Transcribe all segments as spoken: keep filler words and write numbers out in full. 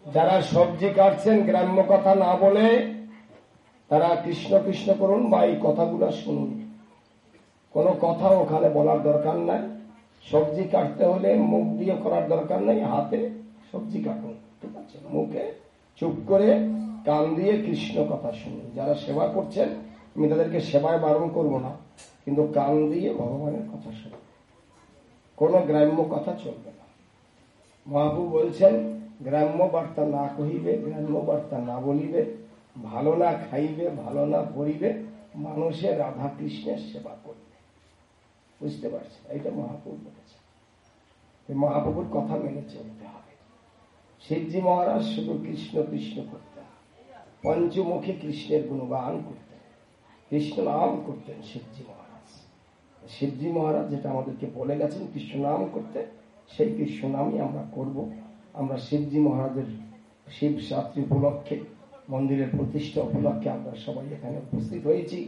যারা সবজি কাটছেন গ্রাম্য কথা না বলে তারা কৃষ্ণ কৃষ্ণ করুন বা এই কথাগুলো শুনুন। কোনো কথা ওখানে বলার দরকার নাই। সবজি কাটতে হলে মুখ দিয়ে করার দরকার নাই, হাতে সবজি কাটুন, ঠিক আছে? মুখে চুপ করে কান দিয়ে কৃষ্ণ কথা শুনুন। যারা সেবা করছেন আমি তাদেরকে সেবায় বারণ করব না, কিন্তু কান দিয়ে ভগবানের কথা শুনুন। কোনো গ্রাম্য কথা চলবে না। মহাপ্রভু বলছেন, গ্রাম্য বার্তা না কহিবে, গ্রাম্য বার্তা না বলিবে, ভালো না খাইবে, ভালো না পড়িবে, মানুষের রাধা কৃষ্ণের সেবা করবে। বুঝতে পারছেন? এইটা মহাপ্রভু বলেছে। মহাপ্রভুর কথা মেনে চলতে হবে। শিবজি মহারাজ শুধু কৃষ্ণ কৃষ্ণ করতেন, পঞ্চমুখী কৃষ্ণের গুণগান করতেন, কৃষ্ণ নাম করতেন শিবজি মহারাজ। শিবজি মহারাজ যেটা আমাদেরকে বলে গেছেন কৃষ্ণ নাম করতে, সেই কৃষ্ণ নামই আমরা করব। আমরা শিবজি মহারাজের শিব রাত্রি উপলক্ষে, মন্দিরের প্রতিষ্ঠা উপলক্ষে আমরা সবাই এখানে উপস্থিত হয়েছি।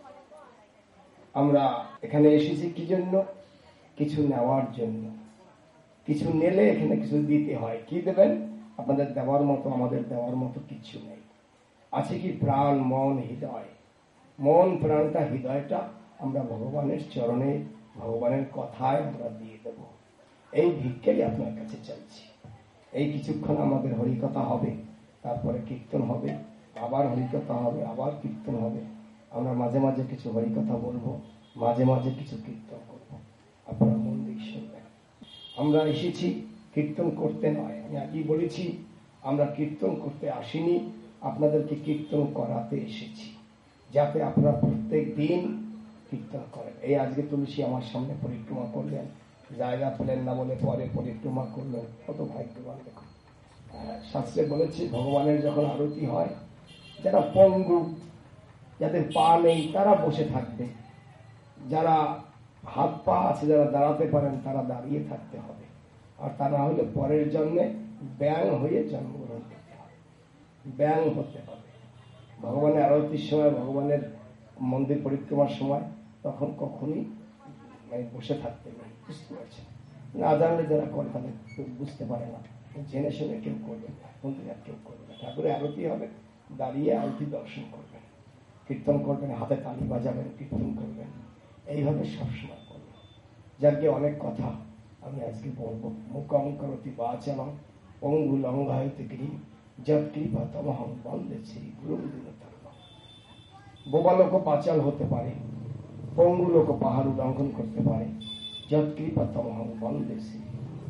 আমরা এখানে এসেছি কি জন্য? কিছু নেওয়ার জন্য। কিছু নিলে এখানে কিছু দিতে হয়। কি দেবেন? আপনাদের দেওয়ার মতো আমাদের দেওয়ার মতো কিছু নেই। আছে কি? প্রাণ, মন, হৃদয়। মন প্রাণটা, হৃদয়টা আমরা ভগবানের চরণে, ভগবানের কথায় আমরা দিয়ে দেব। এই ভিক্ষাই আপনার কাছে চাইছি। এই কিছুক্ষণ আমাদের হরিকথা হবে, তারপরে কীর্তন হবে, আবার হরিকথা হবে, আবার কীর্তন হবে। আমরা মাঝে মাঝে কিছু হরিকথা বলবো, মাঝে মাঝে কিছু কীর্তন করবো। আপনারা মন দিয়ে শুনবেন। আমরা এসেছি কীর্তন করতে নয়। আমি আগেই বলেছি, আমরা কীর্তন করতে আসিনি, আপনাদেরকে কীর্তন করাতে এসেছি, যাতে আপনারা প্রত্যেক দিন কীর্তন করেন। এই আজকে তুলসী আমার সামনে পরিক্রমা করলেন, জায়গা পেলেন না বলে পরে পরিক্রমা করলেন, কত ভাগ্যবান। দেখুন, শাস্ত্রে বলেছে ভগবানের যখন আরতি হয়, যারা পঙ্গু, যাদের পা নেই তারা বসে থাকবে, যারা হাত পা আছে, যারা দাঁড়াতে পারেন তারা দাঁড়িয়ে থাকতে হবে, আর তা না হলে পরের জন্মে ব্যাং হয়ে জন্মগ্রহণ করতে হবে, ব্যাং হতে হবে। ভগবানের আরতির সময়, ভগবানের মন্দির পরিক্রমার সময় তখন কখনই বসে থাকতে নেই। বুঝতে পারছেন? না জানলে যারা করে তাদের বুঝতে পারে না, জেনে শুনে কেউ করবে না, মন্দিরে আর কেউ করবে না। ঠাকুরের আরতি হবে, দাঁড়িয়ে আরতি দর্শন করবেন, কীর্তন করবেন, হাতে তালি বাজাবেন, কীর্তন করবেন, এইভাবে সবসময় করবেন। যাকে অনেক কথা আমি আজকে বলবো। মুখং করতি বাচালং পঙ্গু লঙ্ঘায়তে গিরি যৎকৃপা তমহং বন্দে শ্রী গুরুং দীনতরং। বোবা লোকও পাচাল হতে পারে, পঙ্গু লোক পাহাড় লঙ্ঘন করতে পারে, যৎকৃপা তমহং বন্দে শ্রী,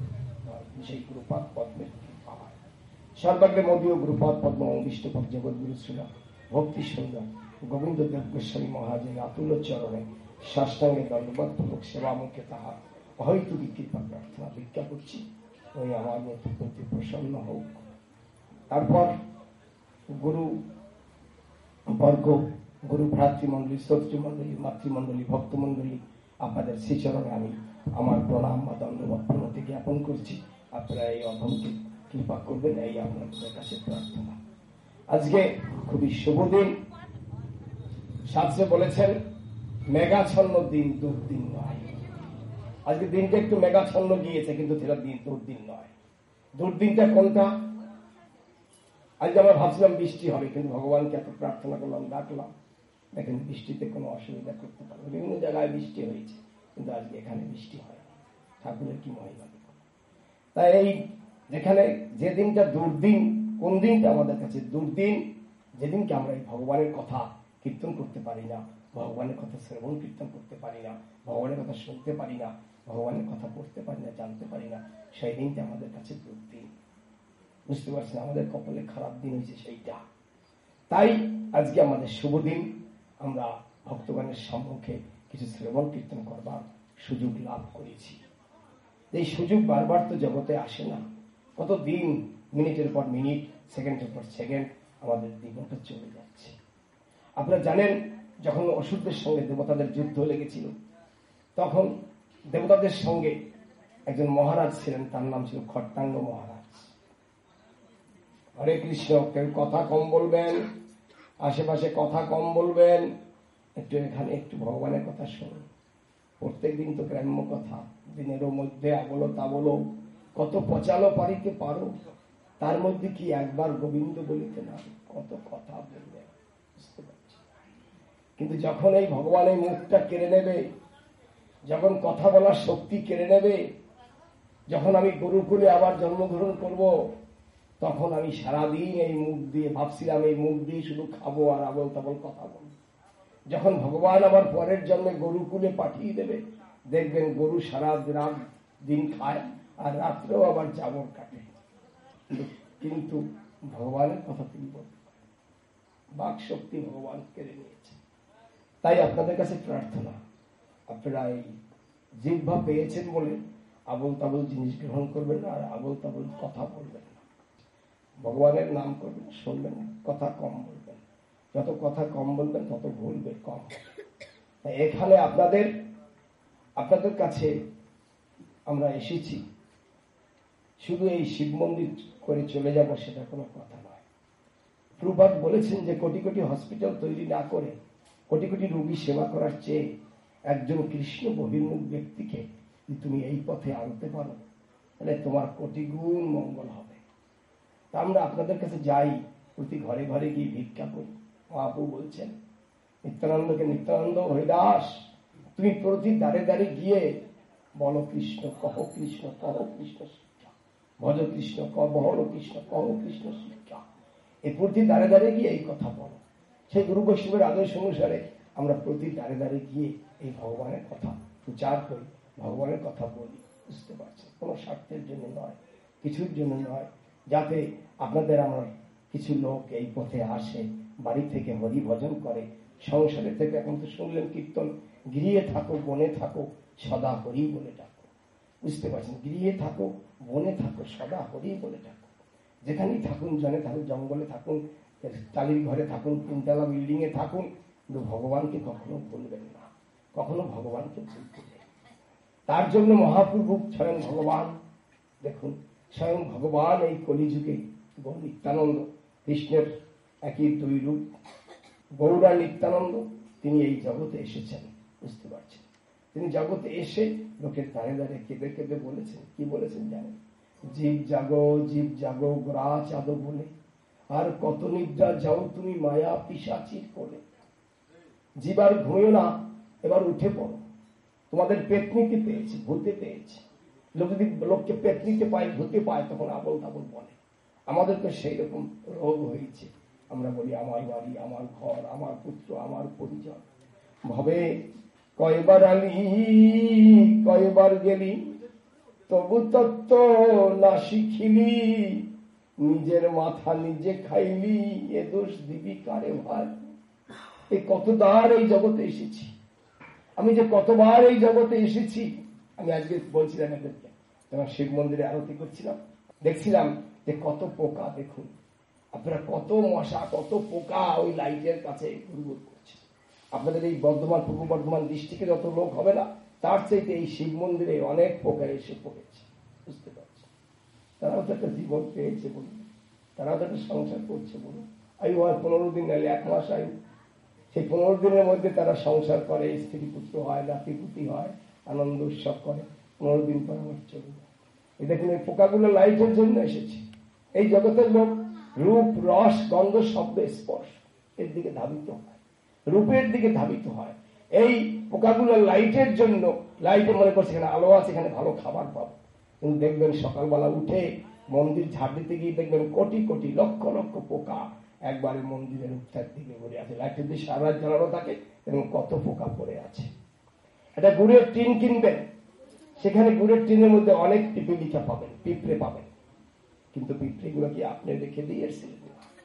সেই গুরুপাদ পদ্মের কৃপা। সর্বাগ্রে মদীয় গুরুপাদ পদ্ম বিষ্ণুপদ জগৎগুরু ছিল ভক্তি সুন্দর গোবিন্দ দেব গোস্বামী মহারাজের আতুল চরণে সাষ্টাঙ্গে দণ্ডবত পূর্বক সেবা মুখে তাহার অহৈতুকী কৃপা প্রার্থনা ভিক্ষা করছি, ওই আমার মতো প্রতি প্রসন্ন হোক। তারপর গুরু বর্গ, গুরু ভ্রাতৃমণ্ডলী, শ্রোতৃমণ্ডলী, মাতৃমণ্ডলী, ভক্তমণ্ডলী, আপনাদের শ্রীচরণে আমি আমার প্রণাম বা দণ্ডবত প্রণতি জ্ঞাপন করছি। আপনারা এই অধমকে কৃপা করবেন, এই আপনাদের কাছে প্রার্থনা। আজকে খুবই শুভ দিন। শাস্ত্রে বলেছেন মেঘাচ্ছন্ন দিন, দুর্দিন নয়। আজকে দিনটা একটু মেঘাচ্ছন্ন গিয়েছে, কিন্তু সেটা দিন দুর্দিন নয়। দুর্দিনটা কোনটা? আজকে আমরা ভাবছিলাম বৃষ্টি হবে, কিন্তু ভগবানকে এত প্রার্থনা করলাম, ডাকলাম, দেখেন বৃষ্টিতে কোনো অসুবিধা করতে পারবে। বিভিন্ন জায়গায় বৃষ্টি হয়েছে, কিন্তু আজকে এখানে বৃষ্টি হয় না। ঠাকুরের কি মহিমা! তাই এই যেখানে যে দিনটা দুর্দিন, কোন দিনটা আমাদের কাছে দুর্দিন? যেদিনকে আমরা এই ভগবানের কথা কীর্তন করতে পারি না, ভগবানের কথা শ্রবণ কীর্তন করতে পারি না, ভগবানের কথা শুনতে পারি না, ভগবানের কথা পড়তে পারি না, জানতে পারি না, সেই দিনটা আমাদের কাছে দুর্দিন। বুঝতে পারছেন? আমাদের কপালে খারাপ দিন হয়েছে সেইটা। তাই আজকে আমাদের শুভ দিন, আমরা ভক্তগণের সম্মুখে কিছু শ্রবণ কীর্তন করবার সুযোগ লাভ করেছি। এই সুযোগ বারবার তো জগতে আসে না। কত দিন, মিনিটের পর মিনিট, সেকেন্ডের পর সেকেন্ড আমাদের জীবনটা চলে যাচ্ছে। আপনারা জানেন, যখন অসুরদের সঙ্গে দেবতাদের যুদ্ধ লেগেছিল, তখন দেবতাদের সঙ্গে একজন মহারাজ ছিলেন, তার নাম ছিল খট্টাঙ্গ মহারাজ। হরে কৃষ্ণ। কেউ কথা কম বলবেন, আশেপাশে কথা কম বলবেন, একটু এখানে একটু ভগবানের কথা শুনুন। প্রত্যেক দিন তো গ্রাম্য কথা, দিনেরও মধ্যে আগলো তা বলো, কত পচালো পারিতে পারো, তার মধ্যে কি একবার গোবিন্দ বলিতে না, কত কথা বলবে, বুঝতে পারছি। কিন্তু যখন এই ভগবান এই মুখটা কেড়ে নেবে, যখন কথা বলার শক্তি কেড়ে নেবে, যখন আমি গুরুকুলে আবার জন্মগ্রহণ করব, তখন আমি সারাদিন এই মুখ দিয়ে ভাবছিলাম এই মুখ দিয়ে শুধু খাবো আর আবল তাবল কথা বলবো। যখন ভগবান আবার পরের জন্মে গরুকুলে পাঠিয়ে দেবে, দেখবেন গরু সারা রাত দিন খায় আর রাত্রেও আবার জাবর কাটে, কিন্তু ভগবানের কথা তিনি বলতে পারেন। বাক শক্তি ভগবান কেড়ে নিয়েছে। তাই আপনাদের কাছে প্রার্থনা, আপনারা এই জিহ্বা পেয়েছেন বলে আবল তাবল জিনিস গ্রহণ করবেন না, আর আবল তাবল কথা বলবেন না। ভগবানের নাম করবেন, শুনবেন, কথা কম বলবেন। যত কথা কম বলবেন তত ভুলবে কম। এখানে আপনাদের আপনাদের কাছে আমরা এসেছি শুধু এই শিব মন্দির করে চলে যাব, সেটা কোনো কথা নয়। প্রভুপাদ বলেছেন যে কোটি কোটি হসপিটাল তৈরি না করে কোটি কোটি রোগী সেবা করার চেয়ে একজন কৃষ্ণ বহির্মুখ ব্যক্তিকে তুমি এই পথে আনতে পারো, তাহলে তোমার কোটি গুণ মঙ্গল হবে। তা আমরা আপনাদের কাছে যাই, প্রতি ঘরে ঘরে গিয়ে ভিক্ষা করি। মহাপ্রভু বলছেন নিত্যানন্দকে, নিত্যানন্দ হরিদাস তুমি প্রতি দ্বারে দ্বারে গিয়ে বলো কৃষ্ণ, কহ কৃষ্ণ, কহ কৃষ্ণ শিক্ষা, ভজ কৃষ্ণ, ক বহল কৃষ্ণ, কহ কৃষ্ণ শিক্ষা। এই প্রতি দ্বারে দ্বারে গিয়ে এই কথা বলো। সেই গুরু বৈষ্ণবের আদর্শ অনুসারে আমরা প্রতি দ্বারে দ্বারে গিয়ে এই ভগবানের কথা প্রচার করি, ভগবানের কথা বলি। বুঝতে পারছেন, কোনো স্বার্থের জন্য নয়, কিছুর জন্য নয়, যাতে আপনাদের আমার কিছু লোক এই পথে আসে, বাড়ি থেকে হরি ভজন করে, সংসারে থেকে এখন তো শুনলেন কীর্তন, গৃহে থাকো বনে থাকো সদা হরি বলে ডাকো। বুঝতে পারছেন, গৃহে থাকো বনে থাকো সদা হরি বলে ডাকো। যেখানেই থাকুন, জনে থাকুন, জঙ্গলে থাকুন, টালির ঘরে থাকুন, তিনতলা বিল্ডিং এ থাকুন, কিন্তু ভগবানকে কখনো ভুলবেন না, কখনো ভগবানকে ভুলতে নেই। তার জন্য মহাপ্রভু স্বয়ং ভগবান, দেখুন স্বয়ং ভগবান এই কলিযুগে গৌর নিত্যানন্দ, কৃষ্ণের একই দুই রূপ, গৌরা নিত্যানন্দ, তিনি এই জগতে এসেছেন। বুঝতে পারছেন, তিনি জগতে এসে লোকের দাঁড়ে দাঁড়িয়ে কেঁদে কেঁদে বলেছেন, কি বলেছেন জানেন? জীব জাগো, জীব জাগো গ্রা চাঁদো বলে, আর কত নিদ্রা যাও তুমি মায়া পিশাচির কোলে। জীব আর ঘুমিও না, এবার উঠে পড়ো, তোমাদের পেতনিতে পেয়েছি, ভূতে পেয়েছি। লোক যদি লোককে পেতনিতে পায়, ভূতে পায়, তখন আবল তাবল বলে। আমাদের তো সেই রকম রোগ হয়েছে, আমরা বলি আমার বাড়ি, আমার ঘর, আমার পুত্র, আমার পরিজন। ভবে কয়বার আলি, কয়বার গেলি, তবু তত্ত্ব না শিখিলি, নিজের মাথা নিজে খাইলি, এ দোষ দিবি কারে ভাই। এই কতবার এই জগতে এসেছি, আমি যে কতবার এই জগতে এসেছি। আমি আজকে বলছিলাম এদেরকে, যখন শিব মন্দিরে আরতি করছিলাম, দেখছিলাম যে কত পোকা, দেখুন আপনারা, কত মশা, কত পোকা ওই লাইটের কাছে ঘুরঘুর করছে। আপনাদের এই বর্ধমান, পূর্ব বর্ধমান ডিস্ট্রিক্টে যত লোক হবে না, তার চাইতে এই শিব মন্দিরে অনেক পোকা এসে পড়েছে। বুঝতে পারছি, তারাও তো একটা জীবন পেয়েছে বলুন, তারাও তো একটা সংসার করছে বলুন। আয়ু হয় পনেরো দিন, নাহলে এক মাস আয়ু, সেই পনেরো দিনের মধ্যে তারা সংসার করে, স্ত্রী পুত্র হয়, নাতিপুতি হয়, আনন্দ উৎসব করে, পনেরো দিন পর আমার চলে যায়। এই দেখুন, এই পোকাগুলো লাইটের জন্য এসেছে। এই জগতের লোক রূপ, রস, গন্ধ, শব্দ, স্পর্শ এর দিকে ধাবিত হয়, রূপের দিকে ধাবিত হয়। এই পোকাগুলো লাইটের জন্য, লাইটে মনে করছে এখানে আলো আছে, এখানে ভালো খাবার পাবো। কিন্তু দেখবেন সকালবেলা উঠে মন্দির ঝাড় দিতে গিয়ে দেখবেন কোটি কোটি লক্ষ লক্ষ পোকা একবারে মন্দিরের উত্তর দিকে ঘুরে আছে। লাইটের দিয়ে সারা রাত জ্বালানো থাকে এবং কত পোকা পড়ে আছে। একটা গুড়ের টিন কিনবেন, সেখানে গুড়ের টিনের মধ্যে অনেক পিপিলিকা পাবেন, পিঁপড়ে পাবেন, কিন্তু পিঁপড়ে গুলো কি আপনি রেখে দিয়ে এসেছিলেন?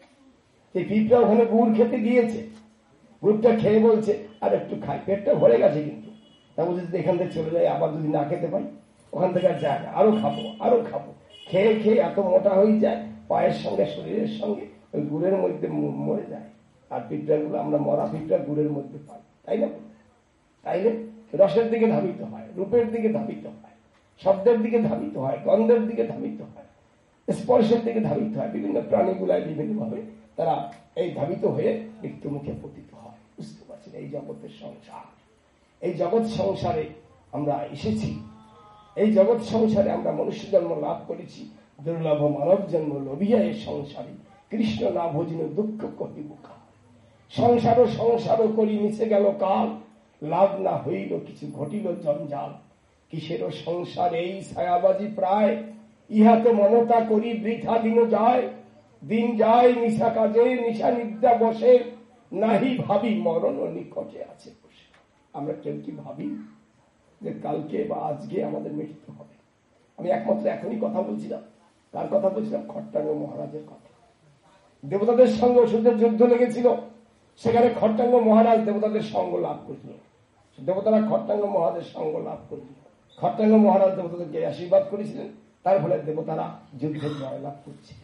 সেই পিঁপড়া ওখানে গুড় খেতে গিয়েছে, গুড়টা খেয়ে বলছে আর একটু খাই, পেটটা ভরে গেছে, কিন্তু তা বলছে এখান থেকে চলে যায়, আবার যদি না খেতে পাই ওখান থেকে আর যায় না, আরো খাবো আরো খাবো, খেয়ে খেয়ে এত মোটা হয়ে যায়, পায়ের সঙ্গে শরীরের সঙ্গে ওই গুড়ের মধ্যে মরে যায়। আর পিঁপড়া গুলো আমরা মরা পিঁপড়া গুড়ের মধ্যে পাই, তাই না? তাইলে রসের দিকে ধাবিত হয়, রূপের দিকে ধাবিত হয়, শব্দের দিকে ধাবিত হয়, গন্ধের দিকে ধাবিত হয়, স্পর্শের দিকে ধাবিত হয়। বিভিন্ন প্রাণীগুলায় বিভিন্ন ভাবে তারা এই ধাবিত হয়ে মৃত্যু মুখে পতিত হয়। বুঝতে পারছেন, এই জগতের সংসার, এই জগৎ সংসারে আমরা এসেছি, এই জগৎ সংসারে আমরা মনুষ্য জন্ম লাভ করেছি দুর্লভ মানব জন্ম লবিয়া এ সংসারে, কৃষ্ণ না ভজিন দুঃখ কহিব কার। সংসার সংসার করি মিশে গেল কাল, লাভ না হইল কিছু ঘটিল জঞ্জাল। কিসের সংসার এই ছায়াবাজি প্রায়, ইহাতে মমতা করি বৃথা দিন যায়। দিন যায় নিশা কাজে নিশা নিদ্রা বসে, নাহি ভাবি মরণ নিকটে আছে বসে। আমরা কেউ কি ভাবি যে কালকে বা আজকে আমাদের মৃত্যু হবে? আমি একমাত্র এখনই কথা বলছিলাম, কার কথা বলছিলাম? খট্টাঙ্গ মহারাজের কথা। দেবতাদের সঙ্গে অসুরের যুদ্ধ লেগেছিল, সেখানে খট্টাঙ্গ মহারাজ দেবতাদের সঙ্গ লাভ করেছিল। দেবতারা খট্টাঙ্গ মহারাজের সঙ্গ লাভ করেছিল। খট্টাঙ্গ মহারাজ দেবতাদেরকে আশীর্বাদ করেছিলেন, তার ফলে দেবতারা যুদ্ধে জয়লাভ করছে।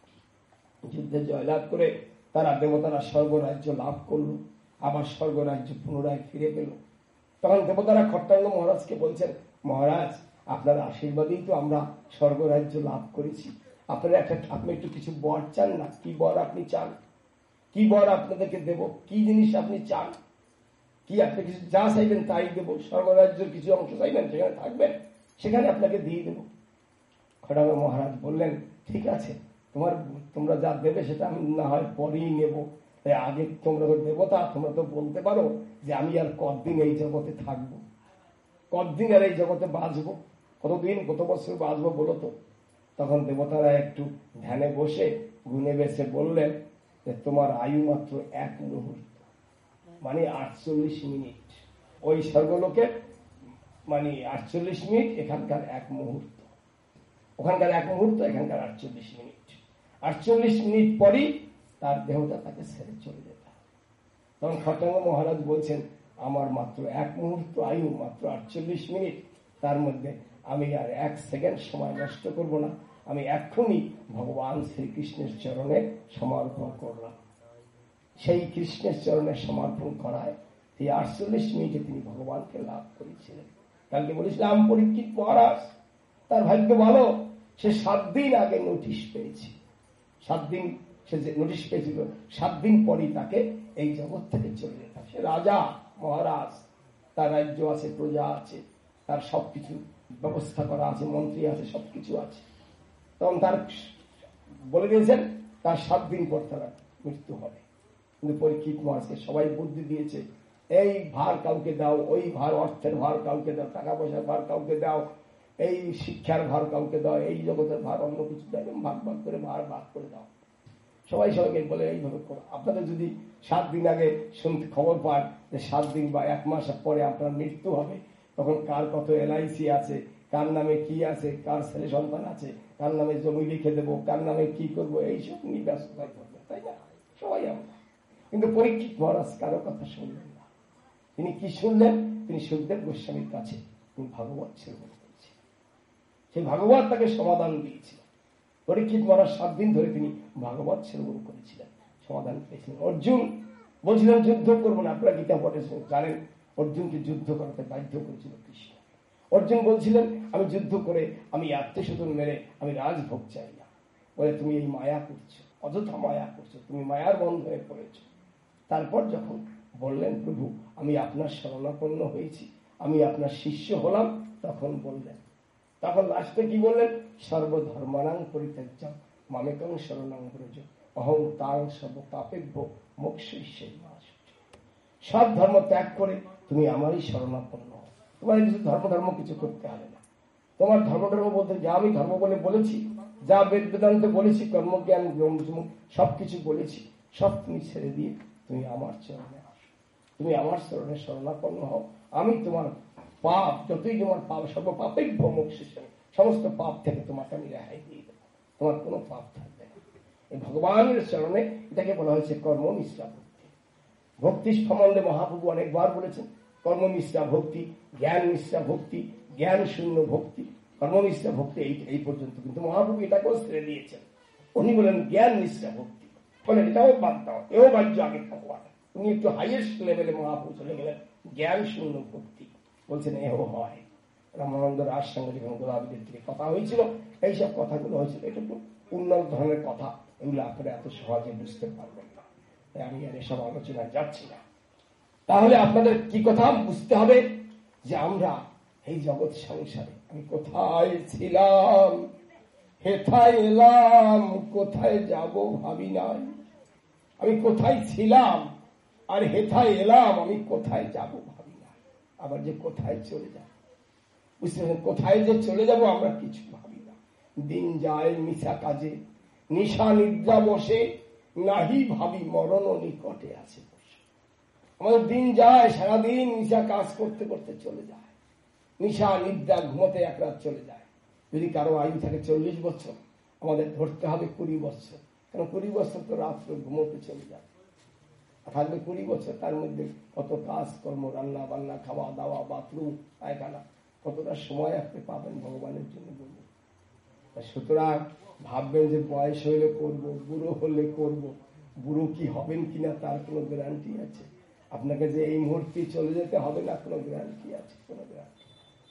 যুদ্ধে জয়লাভ করে তারা দেবতারা স্বর্গরাজ্য লাভ করল, আবার স্বর্গরাজ্য পুনরায় ফিরে পেল। তখন দেবতারা খট্টাঙ্গ মহারাজকে বলছেন, মহারাজ আপনার আশীর্বাদেই তো আমরা স্বর্গরাজ্য লাভ করেছি, আপনারা একটা আপনি একটু কিছু বর চান না? কি বর আপনি চান? কি বর আপনাদেরকে দেব? কি জিনিস আপনি চান? কি আপনি কিছু যা চাইবেন তাই দেব। স্বর্গরাজ্যের কিছু অংশ চাইবেন, সেখানে থাকবেন, সেখানে আপনাকে দিয়ে দেব। খট্টাঙ্গ মহারাজ বললেন, ঠিক আছে, তোমার তোমরা যা দেবে সেটা আমি না হয় পরেই নেব, তাই আগে তোমরা তো দেবতা, তোমরা তো বলতে পারো যে আমি আর কতদিন এই জগতে থাকবো, কতদিন আর এই জগতে বাঁচবো, কতদিন কত বছর বাঁচবো বলো তো। তখন দেবতারা একটু ধ্যানে বসে গুনে বেছে বললেন যে তোমার আয়ু মাত্র এক মুহূর্ত, মানে আটচল্লিশ মিনিট। ওই স্বর্গলোকের মানে আটচল্লিশ মিনিট, এখানকার এক মুহূর্ত। ওখানকার এক মুহূর্ত, এখানকার আটচল্লিশ মিনিট। আটচল্লিশ মিনিট পরই তার দেহটা তাকে ছেড়ে চলে যেত। তখন খট্টাঙ্গ মহারাজ বলছেন, আমার মাত্র এক মুহূর্ত আয়ু, মাত্র আটচল্লিশ মিনিট, তার মধ্যে আমি আর এক সেকেন্ড সময় নষ্ট করব না, আমি এক্ষুনি ভগবান শ্রীকৃষ্ণের চরণে সমর্পণ করলাম। সেই কৃষ্ণের চরণে সমর্পণ করায় এই আটচল্লিশ মিনিটে তিনি ভগবানকে লাভ করেছিলেন। কালকে বলেছিলাম পরীক্ষিত মহারাজ তার ভাগ্য ভালো, সে সাত দিন আগে নোটিশ পেয়েছে। সাত দিন সে যে নোটিশ পেয়েছিল, সাত দিন পরই তাকে এই জগৎ থেকে চলে যেত। সে রাজা মহারাজ, তার রাজ্য আছে, প্রজা আছে, তার সবকিছু ব্যবস্থা করা আছে, মন্ত্রী আছে, সবকিছু আছে। তখন তার বলে দিয়েছেন তার সাত দিন পর তার মৃত্যু হবে। কিন্তু পরীক্ষিত মহারাজকে সবাই বুদ্ধি দিয়েছে, এই ভার কাউকে দাও, ওই ভার, অর্থের ভার কাউকে দাও, টাকা পয়সার ভার কাউকে দাও, এই শিক্ষার ভার কাউকে দাও, এই জগতের ভার অন্য কিছু দাও, ভাগ ভাগ করে ভার ভাগ করে দাও। সবাই সবাইকে বলে এইভাবে করো। আপনাদের যদি সাত দিন আগে শুনতে খবর পান যে সাত দিন বা এক মাস পরে আপনার মৃত্যু হবে, তখন কার কত এলআইসি আছে, কার নামে কি আছে, কার ছেলে সন্তান আছে, কার নামে জমি লিখে দেবো, কার নামে কি করবো, এইসব নিয়ে ব্যস্ততায় করবেন, তাই না? সবাই আমরা। কিন্তু পরীক্ষিত মহারাজ কারো কথা শুনলেন না। তিনি কি শুনলেন? তিনি সুখদেব গোস্বামীর কাছে তিনি ভাগবত শ্রবণ করেছেন। সেই ভাগবত তাকে সমাধান দিয়েছিল। পরীক্ষিত মহারাজ সাত দিন ধরে তিনি ভাগবত শ্রবণ করেছিলেন, সমাধান পেয়েছিলেন। অর্জুন বলছিলেন যুদ্ধ করবো না, আপনারা গীতা পড়েছেন, জানেন অর্জুনকে যুদ্ধ করাতে বাধ্য করেছিল কৃষ্ণ। অর্জুন বলছিলেন আমি যুদ্ধ করে আমি আত্মীয়স্বজন মেরে আমি রাজভোগ চাই না। বলে তুমি এই মায়া করছো, অযথা মায়া করছো, তুমি মায়ার বন্ধনে পড়েছ। তারপর যখন বললেন প্রভু আমি আপনার শরণাপন্ন হয়েছি, আমি আপনার শিষ্য হলাম, তখন বললেন, তখন লাস্টে কি বললেন? সর্বধর্মানাং পরিত্যাজ্য মামেকং শরণাং ব্রজ অহং তাং সর্ব পাপেভ্যো মোক্ষয়িষ্যামি মা শুচি। সব ধর্ম ত্যাগ করে তুমি আমারই শরণাপন্ন হও। তোমার কিছু ধর্ম ধর্ম কিছু করতে হবে না। তোমার ধর্ম ধর্ম বলতে যা আমি ধর্ম বলে বলেছি, যা বেদ বেদান্তে বলেছি, কর্মজ্ঞান সবকিছু বলেছি, সব তুমি ছেড়ে দিয়ে তুমি আমার চরণে আসো, তুমি আমার চরণে শরণাপন্ন হও। আমি তোমার পাপ যতই তোমার পাপ সর্ব পাপেভ্য মোক্ষয়িষ্যামি, সমস্ত পাপ থেকে তোমাকে আমি রেহাই দিয়ে দেবো, তোমার কোনো পাপ থাকবে না। এই ভগবানের চরণে এটাকে বলা হয়েছে কর্ম মিশ্রা ভক্তি। ভক্তি সম্বন্ধে মহাপ্রভু অনেকবার বলেছেন কর্ম মিশ্রা ভক্তি, জ্ঞান মিশ্রা ভক্তি, জ্ঞান শূন্য ভক্তি, কর্ম মিশ্রা ভক্তি, এই এই পর্যন্ত। কিন্তু মহাপ্রভু এটাকেও ছেড়ে দিয়েছেন। উনি বলেন জ্ঞান মিশ্রা ভক্তি, বলেন এটাও বাদ দাও, এও বাহ্য আগে ভগবান। উনি একটু হাইয়েস্ট লেভেলে মহাপ্রভু চলে গেলেন, জ্ঞান শূন্য ভক্তি বলছেন এও হয়। রামানন্দ রাজ সঙ্গে যখন গোলাপীদের থেকে কথা হয়েছিল, এইসব কথাগুলো হয়েছিল, এটা একটু উন্নত ধরনের কথা, এগুলো আপনারা এত সহজে বুঝতে পারবেন না, তাই আমি আর এসব আলোচনায় যাচ্ছি না। তাহলে আপনাদের কি কথা বুঝতে হবে যে আমরা এই জগৎ সংসারে আমি কোথায় ছিলাম, হেথায় এলাম কোথায় যাব ভাবি নাই। আমি কোথায় ছিলাম আর হেথায় এলাম আমি কোথায় যাব ভাবি নাই। আবার যে কোথায় চলে যাব, বুঝতে পারছেন? কোথায় যে চলে যাব আমরা কিছু ভাবি না। দিন যায় মিশা কাজে, নিশা নিদ্রা বসে, নাহি ভাবি মরণ নিকটে আছে বসে। আমাদের দিন যায়, সারাদিন নিশা কাজ করতে করতে চলে যায়, নিশা নিদ্রা ঘুমোতে এক রাত চলে যায়। যদি কারো আয়ু থাকে চল্লিশ বছর, আমাদের ধরতে হবে কুড়ি বছর, কারণ কুড়ি বছর তো রাত্রে ঘুমোতে চলে যায়। থাকবে কুড়ি বছর, তার মধ্যে কত কাজ কর্ম, রান্না বান্না, খাওয়া দাওয়া, বাথরুম, পায়খানা, কতটা সময় আপনি পাবেন ভগবানের জন্য বলবেন। সুতরাং ভাববেন যে বয়স হলে করবো, বুড়ো হলে করবো। বুড়ো কি হবেন কিনা তার কোনো গ্যারান্টি আছে? আপনাকে যে এই মুহূর্তে চলে যেতে হবে না, কোনো গ্যারান্টি আছে? কোনো গ্যারান্টি।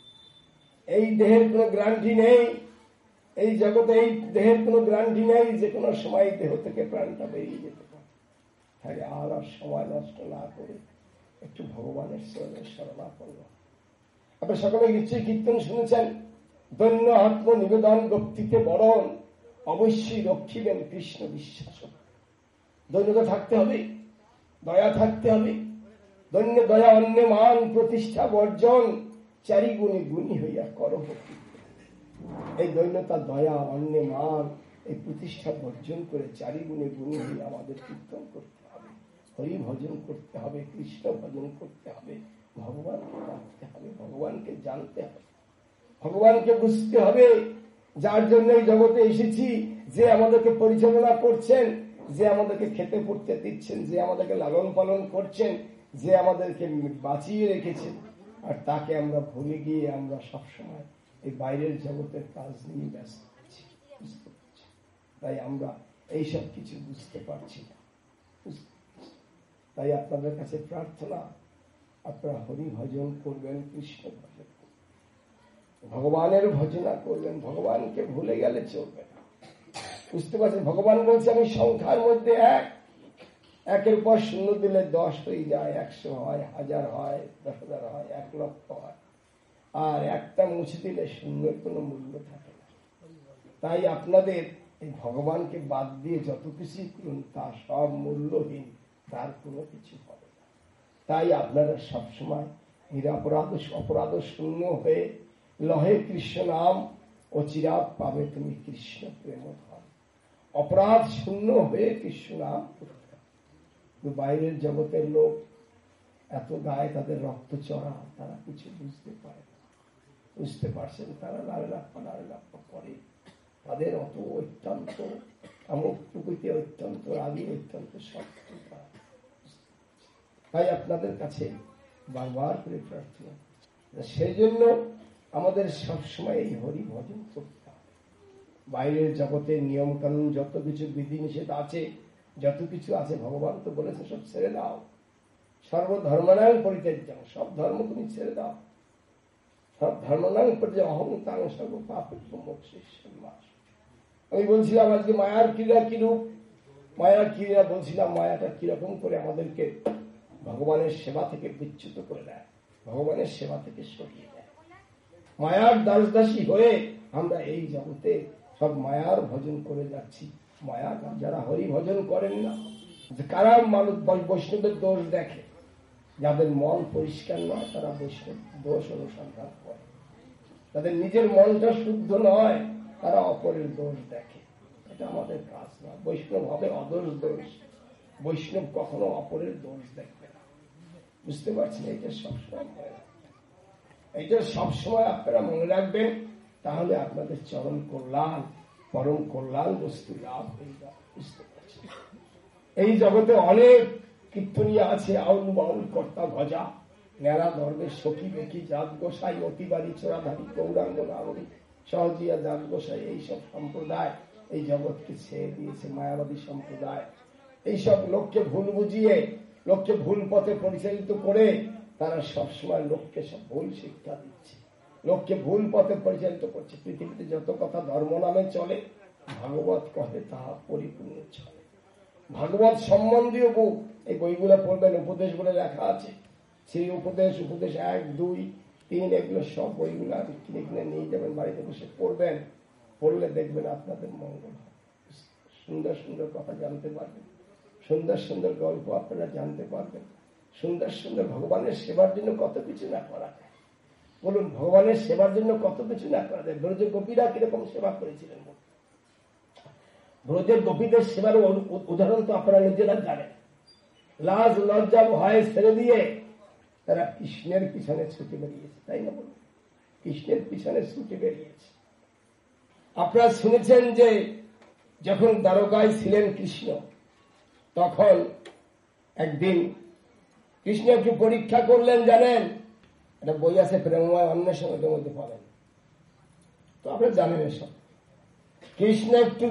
এই দেহের কোনো গ্যারান্টি নেই, এই জগতে এই দেহের কোনো গ্যারান্টি নেই যে কোনো সময় দেহ থেকে প্রাণটা বেরিয়ে যেতে পারে। তাই আর আর সময় নষ্ট না করে একটু ভগবানের চরণে শরণাপন্ন। আপনি সকলে নিশ্চয়ই কীর্তন শুনেছেন, দৈন্য আত্ম নিবেদন ভক্তিতে বরণ, অবশ্যই রক্ষিবেন কৃষ্ণ বিশ্বাস। দৈন্যতা থাকতে হবে, দয়া থাকতে হবে। দৈন্য দয়া অন্য মান প্রতিষ্ঠা বর্জন, চারি গুণে গুণী হইয়া কর ভক্তি। এই দৈন্যতা দয়া অন্য মান এই প্রতিষ্ঠা বর্জন করে চারি গুণে গুণী হইয়া আমাদের কীর্তন করতে হবে, হরি ভজন করতে হবে, কৃষ্ণ ভজন করতে হবে, ভগবানকে ডাকতে হবে, ভগবানকে জানতে হবে, ভগবানকে বুঝতে হবে। যার জন্য এই জগতে এসেছি, যে আমাদেরকে পরিচালনা করছেন, যে আমাদেরকে খেতে পড়তে দিচ্ছেন, যে আমাদেরকে লালন পালন করছেন, যে আমাদেরকে বাঁচিয়ে রেখেছেন, আর তাকে আমরা ভুলে গিয়ে আমরা সবসময় এই বাইরের জগতের কাজ নিয়ে ব্যস্ত আছি। তাই আমরা এইসব কিছু বুঝতে পারছি না। তাই আপনাদের কাছে প্রার্থনা, আপনারা হরি ভজন করবেন, কৃষ্ণ ভজন করবেন, ভগবানের ভজনা করবেন। ভগবানকে ভুলে গেলে চলবে না, বুঝতে পারছেন? ভগবান বলছে আমি সংখ্যার মধ্যে এক, একের পর শূন্য দিলে দশ হয়ে যায়, একশো হয়, হাজার হয়, দশ হাজার হয়, এক লক্ষ হয়, আর একটা মুছে দিলে শূন্যের কোনো মূল্য থাকে না। তাই আপনাদের এই ভগবানকে বাদ দিয়ে যত কিছু করুন তা সব মূল্যহীন, তার কোনো কিছু হবে না। তাই আপনারা সবসময় নিরাপরাধ অপরাধ শূন্য হয়ে লহে কৃষ্ণ নাম, অচিরাত পাবে তুমি কৃষ্ণ প্রেম ধন। অপরাধ শূন্য হয়ে কৃষ্ণ নাম করতে। বাইরের জগতের লোক এত গায়ে তাদের রক্ত চড়া, তারা কিছু বুঝতে পারে না। বুঝতে পারছেন? তারা লাড়লাপ্পা লাড়লাপ্পা করে, তাদের অত অত্যন্ত আমোদ প্রকৃতি, অত্যন্ত রাগী, অত্যন্ত শক্ত। তাই আপনাদের কাছে বারবার করে প্রার্থনা, সেই জন্য আমাদের সবসময় এই হরি ভজন করতে হবে। বাইরের জগতের নিয়ম কানুন যত কিছু বিধিনিষেধ আছে, যত কিছু আছে, ভগবান তো বলেছে সব ছেড়ে দাও। সর্বধর্মনাং পরিত্যাজ্যং, সব ধর্ম তুমি ছেড়ে দাও। সব ধর্মনাং পরিত্যাজ্য অহংকার সর্ব পাপে মোক্ষেশ্বর মাস। আমি বলছিলাম আজকে মায়ার ক্রীড়া কিরূপ, মায়ার ক্রীড়া বলছিলাম মায়াটা কিরকম করে আমাদেরকে ভগবানের সেবা থেকে বিচ্যুত করে দেয়, ভগবানের সেবা থেকে সরিয়ে দেয়। মায়ার দাস দাসী হয়ে আমরা এই জগতে সব মায়ার ভজন করে যাচ্ছি। মায়া যারা হরি ভজন করেন না, কারা মানুষ বৈষ্ণবের দোষ দেখে, যাদের মন পরিষ্কার নয় তারা বৈষ্ণব দোষ অনুসন্ধান করে। তাদের নিজের মনটা শুদ্ধ নয়, তারা অপরের দোষ দেখে। এটা আমাদের কাজ নয়। বৈষ্ণব হবে অদোষ দোষ, বৈষ্ণব কখনো অপরের দোষ দেখবে না। বুঝতে পারছেন? এটা সবসময় মনে রাখবেন, এটা সবসময় আপনারা মনে রাখবেন। তাহলে আপনাদের চরম কল্যাণ, পরম কল্যাণ বস্তু লাভ হয়ে যাবে। বুঝতে পারছেন? এই জগতে অনেক কীর্তনীয় আছে, আউল বাউল কর্তা ভজা, নেড়া ধর্মের সখী বেকি, জাত গোসাই, অতিবাড়ি চোরাধারী, গৌরাঙ্গ নাগরী, সহজিয়া জাত গোসাই, এইসব সম্প্রদায় এই জগৎকে ছেড়ে দিয়েছে। মায়াবাদী সম্প্রদায় এইসব লোককে ভুল বুঝিয়ে, লোককে ভুল পথে পরিচালিত করে তারা সবসময় লোককে সব ভুল শিক্ষা দিচ্ছে, লোককে ভুল পথে পরিচালিত করছে। পৃথিবীতে যত কথা ধর্ম নামে চলে, ভাগবত কহে তাহা পরিপূর্ণ চলে। ভাগবত সম্বন্ধীয় বুক, এই বইগুলো পড়বেন, উপদেশ বলে লেখা আছে। সেই উপদেশ, উপদেশ এক দুই তিন, এগুলো সব বইগুলো কিনে কিনে নিয়ে যাবেন, বাড়িতে বসে পড়বেন। পড়লে দেখবেন আপনাদের মঙ্গল হয়, সুন্দর সুন্দর কথা জানতে পারবেন, সুন্দর সুন্দর গল্প আপনারা জানতে পারবেন, সুন্দর সুন্দর ভগবানের সেবার জন্য কত কিছু না করা যায়। বলুন, ভগবানের সেবার জন্য কত কিছু না করা যায়। ব্রজ গোপীরা কিরকম সেবা করেছিলেন, ব্রজের গোপীদের সেবার উদাহরণ তো আপনারা নিজেরা জানেন। লাজ লজ্জা ভয় ছেড়ে দিয়ে তারা কৃষ্ণের পিছনে ছুটে বেরিয়েছে, তাই না? বলুন, কৃষ্ণের পিছনে ছুটে বেরিয়েছে। আপনারা শুনেছেন যে যখন দ্বারকায় ছিলেন কৃষ্ণ, তখন একদিন কৃষ্ণ একটু পরীক্ষা করলেন, জানেন? একটা বই আছে প্রেমময় অন্বেষণ, ওদের মধ্যে পাবেন, তো আপনারা জানেন এসব। কৃষ্ণ একটু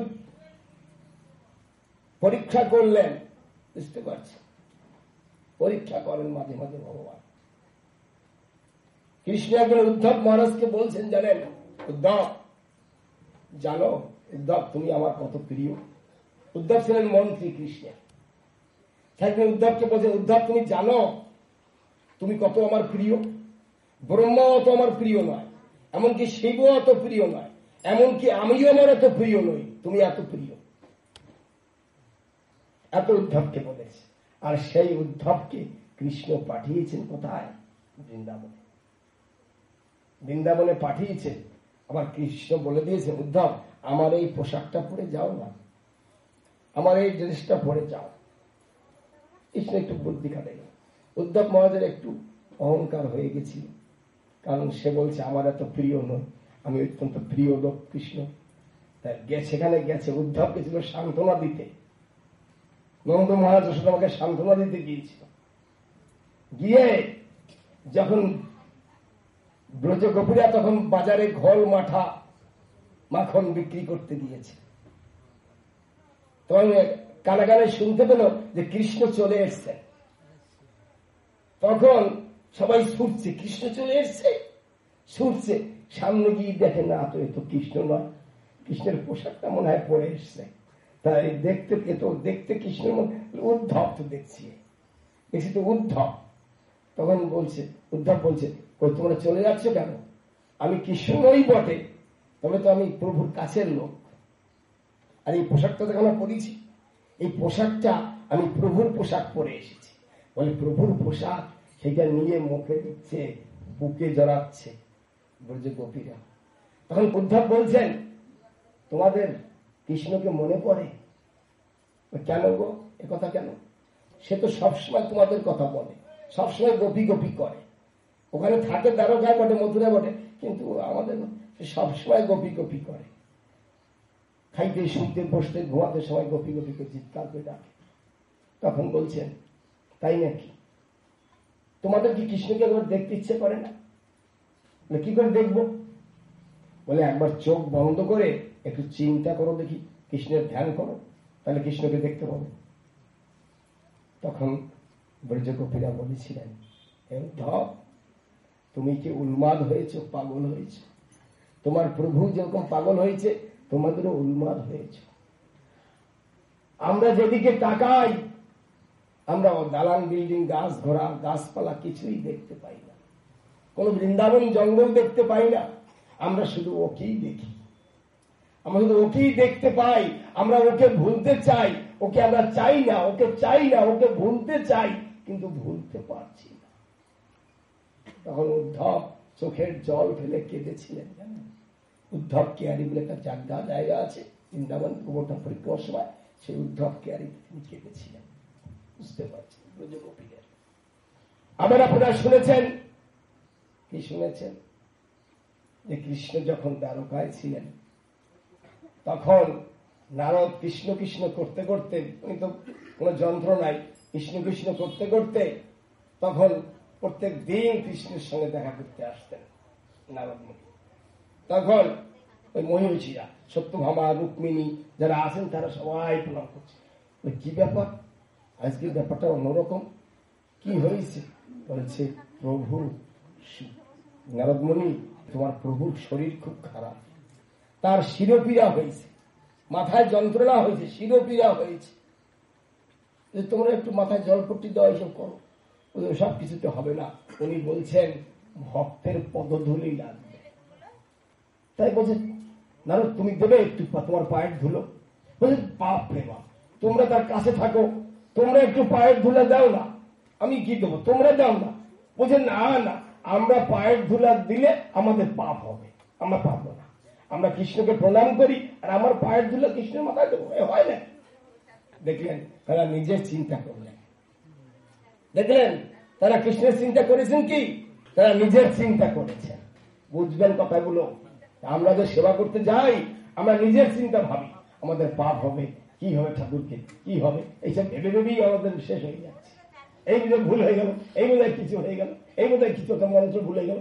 পরীক্ষা করলেন, বুঝতে পারছেন? পরীক্ষা করেন মাঝে মাঝে ভগবান। কৃষ্ণ একজন উদ্ধব মহারাজকে বলছেন, জানেন উদ্ধব, জানো উদ্ধব তুমি আমার কত প্রিয়। উদ্ধব ছিলেন মন্ত্রী কৃষ্ণের। একদিন উদ্ধবকে বলছেন, উদ্ধব তুমি জানো তুমি কত আমার প্রিয়? ব্রহ্মা অত আমার প্রিয় নয়, এমনকি শিব অত প্রিয় নয়, এমনকি আমিও আমার এত প্রিয় নই, তুমি এত প্রিয়। এত উদ্ধবকে বলেছে। আর সেই উদ্ধবকে কৃষ্ণ পাঠিয়েছেন কোথায়? বৃন্দাবনে। বৃন্দাবনে পাঠিয়েছেন। আবার কৃষ্ণ বলে দিয়েছে, উদ্ধব আমার এই পোশাকটা পরে যাও না, আমার এই ড্রেসটা পরে যাও। কৃষ্ণ একটু বুদ্ধি খাটে। উদ্ধব মহারাজের একটু অহংকার হয়ে গেছিল, কারণ সে বলছে আমার এত প্রিয় নয়, আমি অত্যন্ত প্রিয় লোক কৃষ্ণ। তাই সেখানে গেছে, উদ্ধব গেছিল সান্ত্বনা দিতে। নন্দ মহারাজ সাথে আমাকে সান্ত্বনা দিতে গিয়েছিল। গিয়ে যখন ব্রজ গোপীরা তখন বাজারে ঘোল মাঠা মাখন বিক্রি করতে দিয়েছে, তখন কানে কানে শুনতে পেল যে কৃষ্ণ চলে এসছে। তখন সবাই ছুটছে, কৃষ্ণ চলে এসছে, ছুটছে। সামনে গিয়ে দেখে না, তো এ তো কৃষ্ণ নয়, কৃষ্ণের পোশাকটা মনে হয় পরে এসছে। তাই দেখতে এত দেখতে কৃষ্ণের মধ্যে উদ্ধব তো দেখছি দেখছি তো উদ্ধব। তখন বলছে উদ্ধব বলছে, তোমরা চলে যাচ্ছ কেন? আমি কৃষ্ণ নই বটে, তবে তো আমি প্রভুর কাছের লোক। আর এই পোশাকটা যখন আমি পরেছি, এই পোশাকটা আমি প্রভুর পোশাক পরে এসেছি। বলে প্রভুর পোশাক, সেটা নিয়ে মুখে দিচ্ছে, বুকে জড়াচ্ছে ব্রজ গোপীরা। তখন উদ্ধব বলছেন, তোমাদের কৃষ্ণকে মনে পড়ে? কেন গো, এ কথা কেন? সে তো সবসময় তোমাদের কথা বলে, সবসময় গোপী গোপী করে। ওখানে থাকে দ্বারকায় বটে, মথুরায় বটে, কিন্তু আমাদের সবসময় গোপী গোপী করে। খাইতে শুনতে বসতে ঘুমাতে সময় গোপী গোপী করে চিৎকার করে ডাকে। তখন বলছেন, তাই নাকি? তোমাদের কি কৃষ্ণকে একবার দেখতে ইচ্ছে করে না? কি করে দেখবো? বলে একবার চোখ বন্ধ করে একটু চিন্তা করো দেখি, কৃষ্ণের ধ্যান করো, তাহলে কৃষ্ণকে দেখতে পাবো। তখন ব্রজ গোপীরা বলেছিলেন, উদ্ধব তুমি কি উন্মাদ হয়েছ, পাগল হয়েছ? তোমার প্রভু যেরকম পাগল হয়েছে, তোমাদেরও উন্মাদ হয়েছ। আমরা যেদিকে তাকাই, আমরা দালান বিল্ডিং, গাছ ঘোড়া গাছপালা কিছুই দেখতে পাই না, কোন বৃন্দাবন জঙ্গল দেখতে পাই না। আমরা শুধু ওকেই দেখি, আমরা শুধু ওকেই দেখতে পাই। আমরা ওকে ভুলতে চাই, ওকে আমরা চাই না, ওকে চাই না, ওকে ভুলতে চাই, কিন্তু ভুলতে পারছি না। তখন উদ্ধব চোখের জল ফেলে কেঁদেছিলেন, জানেন? উদ্ধব কেয়ারি বলে একটা জায়গা জায়গা আছে বৃন্দাবন গোবর্ধন পরিক্রমার সময়, সেই উদ্ধব কেয়ারি তিনি কেঁদেছিলেন। বুঝতে পারছেন ব্রজ গোপীদের। আবার আপনারা শুনেছেন, কি শুনেছেন? যে কৃষ্ণ যখন দ্বারকায় ছিলেন, তখন নারদ কৃষ্ণ কৃষ্ণ করতে করতে, উনি তো কোন যন্ত্র নাই, কৃষ্ণ কৃষ্ণ করতে করতে তখন প্রত্যেক দিন কৃষ্ণের সঙ্গে দেখা করতে আসতেন নারদ মুনি। তখন ওই মহিষীরা, সত্যভামা, রুক্মিণী যারা আছেন, তারা সবাই প্রণাম করছে। কি ব্যাপার আজকে? ব্যাপারটা অন্যরকম। কি হয়েছে? বলছে, প্রভু নারদ মুনি, তোমার প্রভুর শরীর খুব খারাপ, তার শিরোপীড়া হয়েছে, মাথায় যন্ত্রণা হয়েছে, শিরোপীড়া হয়েছে, তোমরা একটু মাথায় জলপট্টি দেওয়া এইসব করো। সব কিছুতে হবে না। উনি বলছেন ভক্তের পদধূলি লাগবে। তাই বলছে নারদ তুমি দেবে একটু তোমার পায়ের ধুলো? বলছে বাপ রে বাপ, তোমরা তার কাছে থাকো, তোমরা একটু পায়ের ধুলা দাও না, আমি কি দেবো, তোমরা দাও না। বলছে না না, আমরা পায়ের ধুলা দিলে আমাদের পাপ হবে, আমরা পাবো না। আমরা কৃষ্ণকে প্রণাম করি আর আমার পায়ের ধুলা কৃষ্ণের মাথায় দেবো, হয় না। দেখলেন তারা নিজের চিন্তা করলেন, দেখলেন তারা কৃষ্ণের চিন্তা করেছেন কি, তারা নিজের চিন্তা করেছেন। বুঝবেন কথাগুলো, আমরা যে সেবা করতে যাই আমরা নিজের চিন্তা ভাবি, আমাদের পাপ হবে, কি হবে ঠাকুরকে, কি হবে, এইসব ভেবে ভেবেই আমাদের শেষ হয়ে যাচ্ছে। এই বোধহয় ভুল হয়ে গেল, এই বোধহয় কিছু হয়ে গেল, এই বোধহয় কিছু মন্ত্র ভুল হয়ে গেল।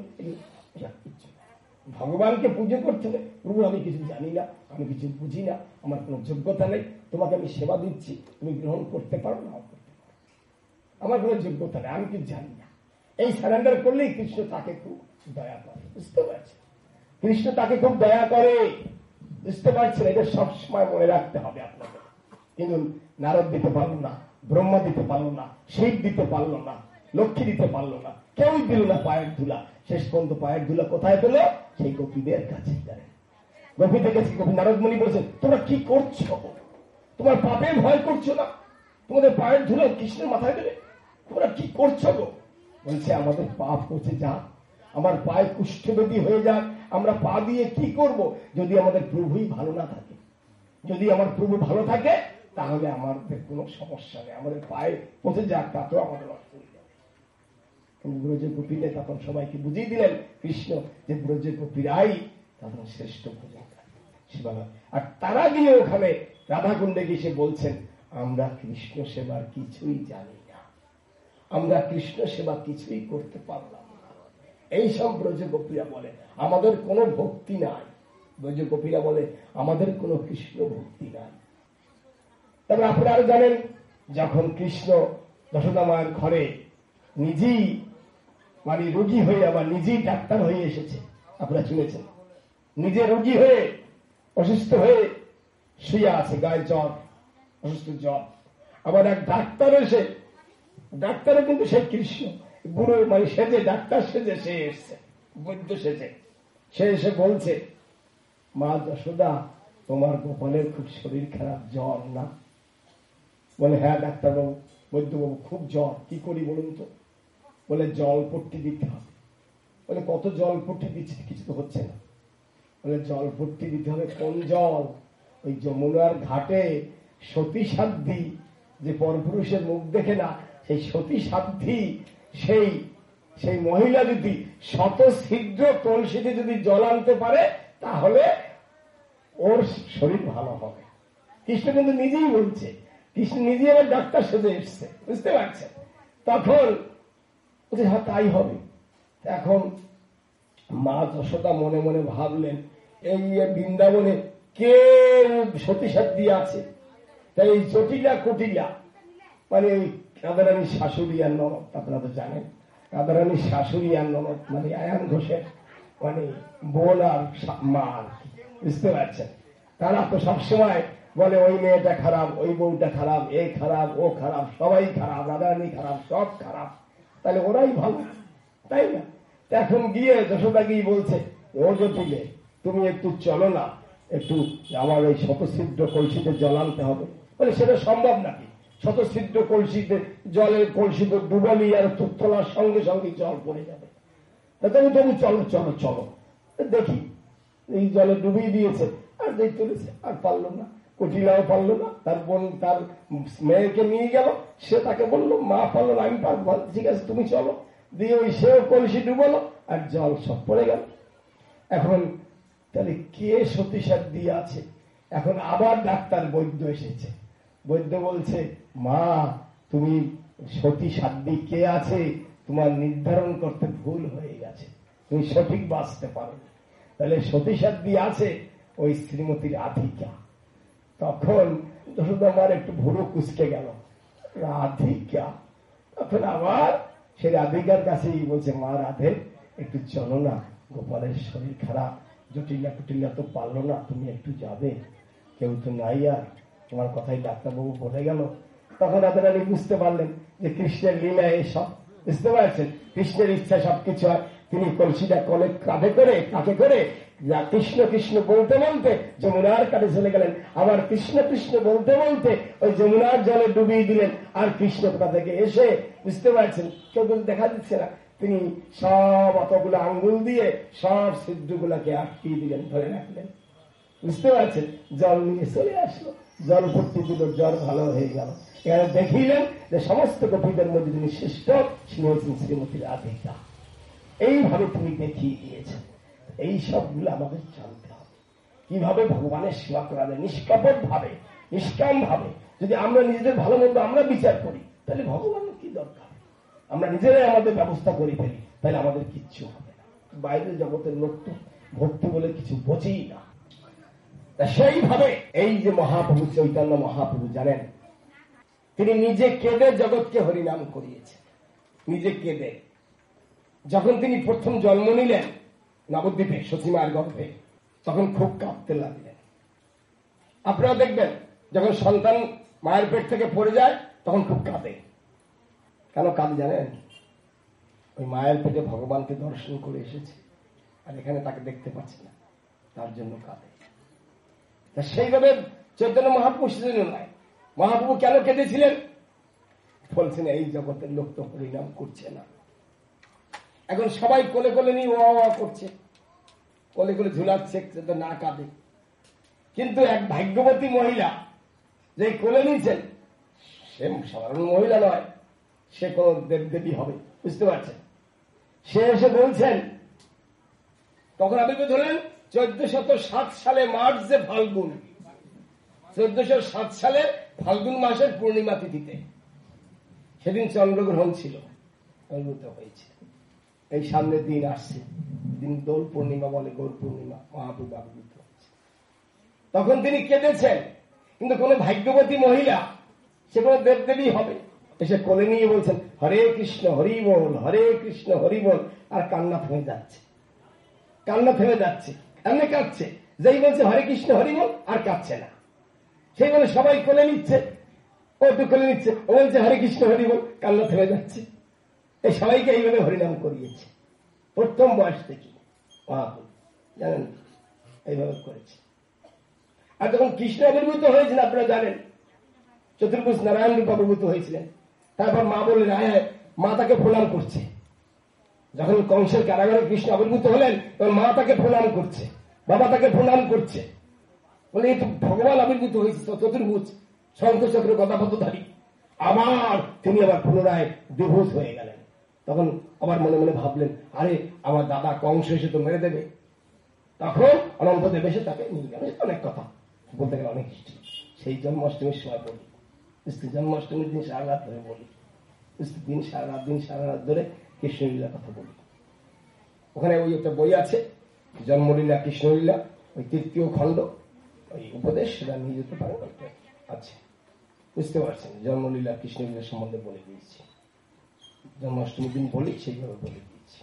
ভগবানকে পুজো করতে হবে, প্রভু আমি কিছু জানি না, আমি কিছু বুঝি না, আমার কোনো যোগ্যতা নেই, তোমাকে আমি সেবা দিচ্ছি, তুমি গ্রহণ করতে পারো না করতে পারো, আমার কোনো যোগ্যতা নেই, আমি কিছু জানি না। এই সারেন্ডার করলেই কৃষ্ণ তাকে খুব দয়া করে, বুঝতে পারছেন? কৃষ্ণ তাকে খুব দয়া করে, বুঝতে পারছেন? এটা সবসময় মনে রাখতে হবে আপনাকে। কিন্তু নারদ দিতে পারলো না, ব্রহ্মা দিতে পারলো না, শিব দিতে পারলো না, লক্ষ্মী দিতে পারলো না, কেউ দিল না পায়ের ধুলা। শেষ পর্যন্ত পায়ের ধুলা কোথায় পেল? সেই গোপীদের কাছে। গোপী থেকে গোপী নারদ মুনি বলছেন তোমরা কি করছো, তোমার পাপের ভয় করছো না, তোমাদের পায়ের ধুলা কৃষ্ণের মাথায় দেবে, তোমরা কি করছো গো? বলছে আমাদের পাপ করছে যা, আমার পায়ে কুষ্ঠবেদী হয়ে যাক, আমরা পা দিয়ে কি করব যদি আমাদের প্রভুই ভালো না থাকে? যদি আমার প্রভু ভালো থাকে তাহলে আমাদের কোনো সমস্যা নেই, আমাদের পায়ে পচে যাক, তাতেও আমাদের অসুবিধা নেই। কিন্তু ব্রজ গোপীরা তখন সবাইকে বুঝিয়ে দিলেন কৃষ্ণ যে ব্রজ গোপীরাই তখন শ্রেষ্ঠ ভোজন সেবা। আর তারা গিয়ে ওখানে রাধাকুণ্ডে গিয়ে সে বলছেন আমরা কৃষ্ণ সেবার কিছুই জানি না, আমরা কৃষ্ণ সেবা কিছুই করতে পারলাম না। এই সব ব্রজ গোপীরা বলে আমাদের কোনো ভক্তি নাই, ব্রজ গোপীরা বলে আমাদের কোনো কৃষ্ণ ভক্তি নাই। তবে আপনারা আরো জানেন যখন কৃষ্ণ যশোদা মায়ের ঘরে নিজেই মানে রোগী হয়ে আবার নিজেই ডাক্তার হয়ে এসেছে, আপনারা শুনেছেন, নিজে রোগী হয়ে অসুস্থ হয়ে শুয়ে আছে, গায়ে জ্বর, অসুস্থ জ্বর, আবার এক ডাক্তার এসে, ডাক্তারও কিন্তু সে কৃষ্ণ, বুড়ো মানে সেজে ডাক্তার সেজে সে এসছে, বৈদ্য সেজে, সে এসে বলছে মা যশোদা তোমার গোপালের খুব শরীর খারাপ, জ্বর না? বলে হ্যাঁ ডাক্তারবাবু, বৈদ্যবাবু খুব জ্বর, কি করি বলুন তো? বলে জল পট্টি দিতে হবে। বলে কত জল পট্টি দিচ্ছে? কিছু তো হচ্ছে না। বলে জল পট্টি দিতে হবে। কোন জল? ওই যমুনার ঘাটে সতী সাধ্বী, যে পরপুরুষের মুখ দেখে না, সেই সতী সাধ্বী, সেই সেই মহিলা যদি শত ছিদ্র কলসিতে যদি জল আনতে পারে তাহলে ওর শরীর ভালো হবে। কৃষ্ণ কিন্তু নিজেই বলছে, কৃষ্ণ নিজে আবার ডাক্তার সেজে এসছে, বুঝতে পারছেন? তখন হ্যাঁ তাই হবে। এখন মা যশোদা মনে মনে ভাবলেন এই বৃন্দাবনে কে সতী সাধ্বী আছে, তাই এই জটিলা কুটিলা মানে ওই রাধারানীর শাশুড়ি আর ননদ, আপনারা তো জানেন রাধারানীর শাশুড়ি আর ননদ মানে আয়ান ঘোষের মানে বোন আর মা, বুঝতে পারছেন? তারা তো সবসময় বলে ওই মেয়েটা খারাপ, ওই বউটা খারাপ, এ খারাপ, ও খারাপ, সবাই খারাপ, রাধারানী খারাপ, সব খারাপ, তাহলে ওরাই ভালো, তাই না? এখন গিয়ে যশোদা গিয়ে বলছে ও জটিলে তুমি একটু চলো না, একটু আমার এই শতছিদ্র কলসিতে জল আনতে হবে। বলে সেটা সম্ভব নাকি? শতছিদ্র কলসিতে জলের কলসিতে ডুবালি আর তোলার সঙ্গে সঙ্গে জল পড়ে যাবে। তবু তবু চলো চলো চলো দেখি। এই জলে ডুবিয়ে দিয়েছে আর দেখ তুলেছে, আর পারলো না, কটিলাও পারলো না। তার বোন তার মেয়েকে নিয়ে গেল, সে তাকে বললো মা পারলো না, আমি পারবো, ঠিক আছে তুমি চলো। দিয়ে ওই সেও কলসি ডুবালো আর জল সব পড়ে গেল। এখন তাহলে কে সতী সাধ্বী আছে? এখন আবার ডাক্তার বৈদ্য এসেছে, বৈদ্য বলছে মা তুমি সতী সাধ্বী কে আছে তোমার নির্ধারণ করতে ভুল হয়ে গেছে, তুমি সঠিক বাঁচতে পারো। তাহলে সতী সাধ্বী আছে ওই শ্রীমতী রাধিকা। তখন যশোদা মার একটু ভুরু কুচকে গেল, রাধিকা। তখন আবার সে রাধিকার কাছেই বলছে মা রাধে একটু চলো না, গোপালের শরীর খারাপ, জটিলা কুটিলা তো পারলো না, তুমি একটু যাবে, কেউ তো নাই আর, তোমার কথাই ডাক্তারবাবু বলে গেল। তখন রাধারানী বুঝতে পারলেন যে কৃষ্ণের লীলা এসব, বুঝতে পারছেন? কৃষ্ণের ইচ্ছা সবকিছু হয়। তিনি কলসিটা কলে কাঁধে করে কাঁধে করে যা কৃষ্ণ কৃষ্ণ বলতে বলতে যমুনার কাছে চলে গেলেন। আবার কৃষ্ণ কৃষ্ণ বলতে বলতে ওই যমুনার জলে ডুবিয়ে দিলেন। আর কৃষ্ণ কোথা থেকে এসে, বুঝতে পারছেন, কেউ কিন্তু দেখা দিচ্ছে না, তিনি সব অতগুলো আঙ্গুল দিয়ে সব সিদ্ধগুলাকে আটকিয়ে দিলেন, ধরে রাখলেন। বুঝতে পারছেন, জল নিয়ে চলে আসলো, জল ভর্তি দিল, জ্বর ভালো হয়ে গেল। এখানে দেখিলেন যে সমস্ত গোপীদের মধ্যে যিনি শ্রেষ্ঠ, তিনি হচ্ছেন শ্রীমতী রাধিকা। এইভাবে তুমি দেখিয়ে দিয়েছেন। এই সবগুলো আমাদের জানতে হবে, কিভাবে ভগবানের সেবা করা যায় নিষ্কাপট ভাবে, নিষ্কাম ভাবে। যদি আমরা নিজেদের ভালো মন্দ আমরা বিচার করি, তাহলে ভগবানের কি দরকার? আমরা নিজেরাই আমাদের ব্যবস্থা করে ফেলি, তাহলে আমাদের কিচ্ছু হবে না। বাইরের জগতের লোক তো ভক্তি বলে কিছু বোঝেই না। সেইভাবে এই যে মহাপ্রভু চৈতন্য মহাপ্রভু জানেন, তিনি নিজে কেঁদে জগৎকে হরিনাম করিয়েছেন। নিজে কেঁদে, যখন তিনি প্রথম জন্ম নিলেন নবদ্বীপে সতীমার গর্ভে, তখন খুব কাঁদতে লাগলেন। আপনারা দেখবেন যখন সন্তান মায়ের পেট থেকে পড়ে যায় তখন খুব কাঁদে। কেন কাঁদে জানেন? ওই মায়ের পেটে ভগবানকে দর্শন করে এসেছে, আর এখানে তাকে দেখতে পাচ্ছে না, তার জন্য কাঁদে। সেইভাবে চৈতন্য মহাপ্রভু সেজন্য নয়। মহাপ্রভু কেন কেঁদেছিলেন? বলছেন এই জগতের লোক তো হরিনাম করছে না। এখন সবাই কোলে কোলে নিয়ে ওয়া ওয়া করছে, কোলে কোলে ঝুলাচ্ছে, না কাঁদে। কিন্তু এক ভাগ্যবতী মহিলা যে কোলে নিয়েছেন, সে সাধারণ মহিলা নয়, সে কোন দেবদেবী হবে, বুঝতে পারছেন। সে এসে বলছেন, তখন আবির্ভূত হলেন চোদ্দশত সাত সালে মার্চ যে ফাল্গুন, চোদ্দশো সাত সালে ফাল্গুন মাসের পূর্ণিমা তিথিতে, সেদিন চন্দ্রগ্রহণ ছিল, আবির্ভূত হয়েছে। এই সামনের দিন আসছে, দিন দোল পূর্ণিমা বলে, গৌর পূর্ণিমা, মহাপ্রভু আবির্ভূত হয়েছে। তখন তিনি কেঁদেছেন। কিন্তু কোন ভাগ্যবতী মহিলা, সে কোন দেবদেবী হবে, এসে কোলে নিয়ে বলছেন হরে কৃষ্ণ হরি বল, হরে কৃষ্ণ হরি বল, আর কান্না থেমে যাচ্ছে, কান্না থেমে যাচ্ছে, এমনি কাঁদছে। যেই বলছে হরে কৃষ্ণ হরি বল, আর কাঁদছে না। সেই বলে সবাই কোলে নিচ্ছে, ও তো কোলে নিচ্ছে, ও বলছে হরে কৃষ্ণ হরি বল, কান্না থেমে যাচ্ছে। এই সবাইকে এইভাবে হরিনাম করিয়েছে প্রথম বয়স থেকে মহাপ্রভু, জানেন, এইভাবে করেছে। আর যখন কৃষ্ণ আবির্ভূত হয়েছেন আপনারা জানেন, চতুর্ভুজ নারায়ণ রূপ আবির্ভূত হয়েছিলেন। তারপর মা বললেন, হ্যাঁ, মা তাকে প্রণাম করছে। যখন কংসের কারাগারে কৃষ্ণ আবির্ভূত হলেন, তখন মা তাকে প্রণাম করছে, বাবা তাকে প্রণাম করছে, বলে এই তো ভগবান আবির্ভূত হয়েছে, চতুর্ভুজ শঙ্খচক্র গদাপদ্মধারী। আবার তিনি আবার পুনরায় দ্বিভুজ হয়ে গেলেন। তখন আবার মনে মনে ভাবলেন, আরে আমার দাদা কংস এসে তো মেরে দেবে। তখন অনন্তদেব এসে তাকে নিয়ে গেল। অনেক কথা বলতে গেলে অনেক হিস্ট্রি, সেই জন্মাষ্টমীর সময় বলি, জন্মাষ্টমীর দিন সারা রাত ধরে বলি, দিন সারা রাত দিন সারা রাত ধরে কৃষ্ণলীলার কথা বলি। ওখানে ওই একটা বই আছে, জন্মলীলা কৃষ্ণলীলা, ওই তৃতীয় খণ্ড, ওই উপদেশ, সেটা নিয়ে যেতে পারেন, ওইটা আছে, বুঝতে পারছেন। জন্মলীলা কৃষ্ণলীলা সম্বন্ধে বলে দিয়েছি, জন্মাষ্টমীর দিন বলি, সেইভাবে বলে দিয়েছি।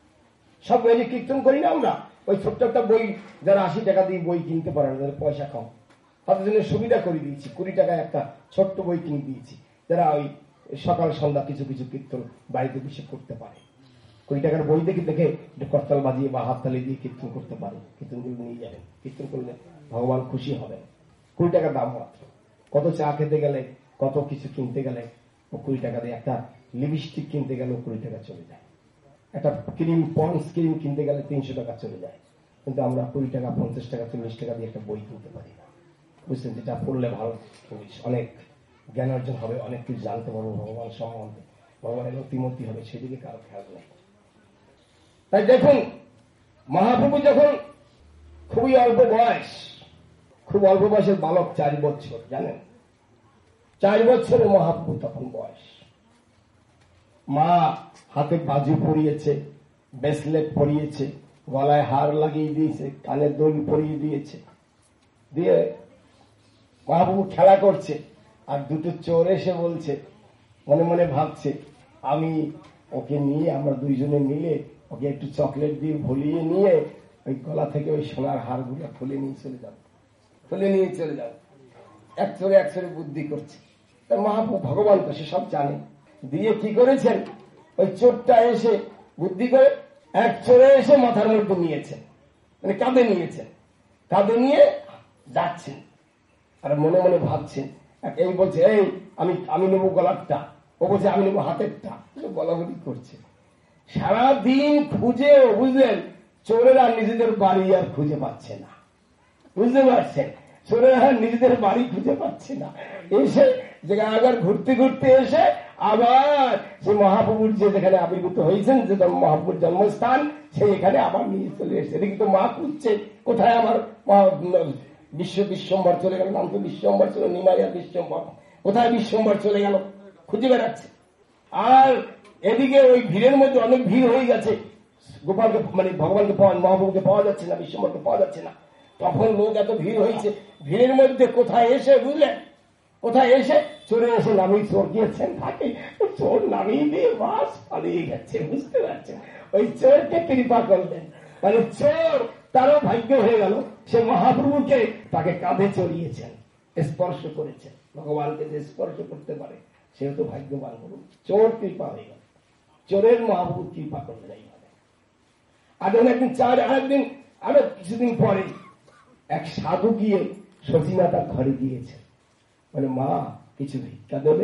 সব ওই যে কীর্তন করি না আমরা, ওই ছোট্ট একটা বই, যারা আশি টাকা দিয়ে বই কিনতে পারে না, যাদের পয়সা কম, তাদের জন্য সুবিধা করে দিয়েছি, কুড়ি টাকায় একটা ছোট্ট বই কিনে দিয়েছি, যারা ওই সকাল সন্ধ্যা কিছু কিছু কীর্তন বাড়িতে বসে করতে পারে। কুড়ি টাকার বই দেখে দেখে করতাল বাজিয়ে বা হাততালি দিয়ে কীর্তন করতে পারে, কীর্তনগুলো নিয়ে যাবেন, কীর্তন করলে ভগবান খুশি হবেন। কুড়ি টাকা দাম মাত্র। কত চা খেতে গেলে, কত কিছু কিনতে গেলে ও কুড়ি টাকা দিয়ে, একটা লিপস্টিক কিনতে গেলে কুড়ি টাকা চলে যায়, একটা ক্রিম পন্স ক্রিম কিনতে গেলে তিনশো টাকা চলে যায়। কিন্তু আমরা কুড়ি টাকা পঞ্চাশ টাকা চল্লিশ টাকা দিয়ে একটা বই কিনতে পারি না, বুঝছেন। যেটা পড়লে ভালো, অনেক জ্ঞান অর্জন হবে, অনেক কিছু জানতে পারবো ভগবান সম্বন্ধে, ভগবানের অতিমতি হবে, সেদিকে কারো খেয়াল নেই। তাই দেখুন, মহাপ্রভু যখন খুবই অল্প বয়স, খুব অল্প বয়সের বালক, চার বছর, জানেন, চার বছরের মহাপ্রভু তখন বয়স। মা হাতে বাজু পরিয়েছে, ব্রেসলেট পরিয়েছে, গলায় হার লাগিয়ে দিয়েছে, কানে দোল পরিয়ে দিয়েছে, দিয়ে মহাপ্রভু খেলা করছে। আর দুটো চোর এসে বলছে, মনে মনে ভাবছে, আমি ওকে নিয়ে, আমরা দুইজনে মিলে ওকে একটু চকলেট দিয়ে ভুলিয়ে নিয়ে ওই গলা থেকে ওই সোনার হারগুলো খুলে নিয়ে চলে যাব, খুলে নিয়ে চলে যাব। এক চোরে এক চোরে বুদ্ধি করছে। তার মহাপ্রভু ভগবান তো, সে সব জানে। দিয়ে কি করেছেন, ওই চোরটা এসে বুদ্ধি করে এক চোরে এসে মাথার মধ্যে নিয়েছেন, মানে কাঁধে নিয়েছেন, কাঁধে নিয়ে যাচ্ছেন আর মনে মনে ভাবছেন। এই বলছে এই আমি আমি নেবো গলারটা, ও বলছে আমি নেবো হাতেরটা, বলাবলি করছে। সারাদিন খুঁজে বুঝলেন চোরেরা নিজেদের বাড়ি আর খুঁজে পাচ্ছে না, বুঝতে পারছেন? চোরেরা নিজেদের বাড়ি খুঁজে পাচ্ছে না। এসে যেখানে আবার ঘুরতে ঘুরতে এসে আবার সে মহাপ্রভুর যে যেখানে আবির্ভূত হয়েছেন, যে মহাপ্রভুর জন্মস্থান, সে এখানে আবার নিয়ে চলে এসেছে। এদিকে তো মা খুঁজছে কোথায় আমার বিশ্ব বিশ্বম্বর চলে গেল, নাম তো বিশ্বম্বর ছিল, নিমাইয়া বিশ্বম্বর, কোথায় বিশ্বম্বর চলে গেল খুঁজে বেড়াচ্ছে। আর এদিকে ওই ভিড়ের মধ্যে অনেক ভিড় হয়ে গেছে, গোপালকে মানে ভগবানকে পাওয়া, মহাপ্রভুকে পাওয়া যাচ্ছে না, বিশ্বম্বরকে পাওয়া যাচ্ছে না। তখন লোক এত ভিড় হয়েছে, ভিড়ের মধ্যে কোথায় এসে বুঝলেন, কোথায় এসে চোরে এসে নামিয়ে চোর গিয়েছেন থাকে, চোর নামিয়ে দিয়ে বাস পালিয়ে গেছে, বুঝতে পারছেন? ওই চোরকে কৃপা করলেন, মানে চোর তারও ভাগ্য হয়ে গেল, সে মহাপ্রভুকে তাকে কাঁধে চড়িয়েছেন, স্পর্শ করেছেন। ভগবানকে যে স্পর্শ করতে পারে সেও তো ভাগ্যবান বলুন। চোর কৃপা হয়ে গেল, চোরের মহাপ্রভু কৃপা করলেন এইভাবে। আর একদিন চার আরেকদিন আরো কিছুদিন পরে এক সাধু গিয়ে সচিমাতার ঘরে গিয়েছে, মানে মা কিছু ভিক্ষা দেবে?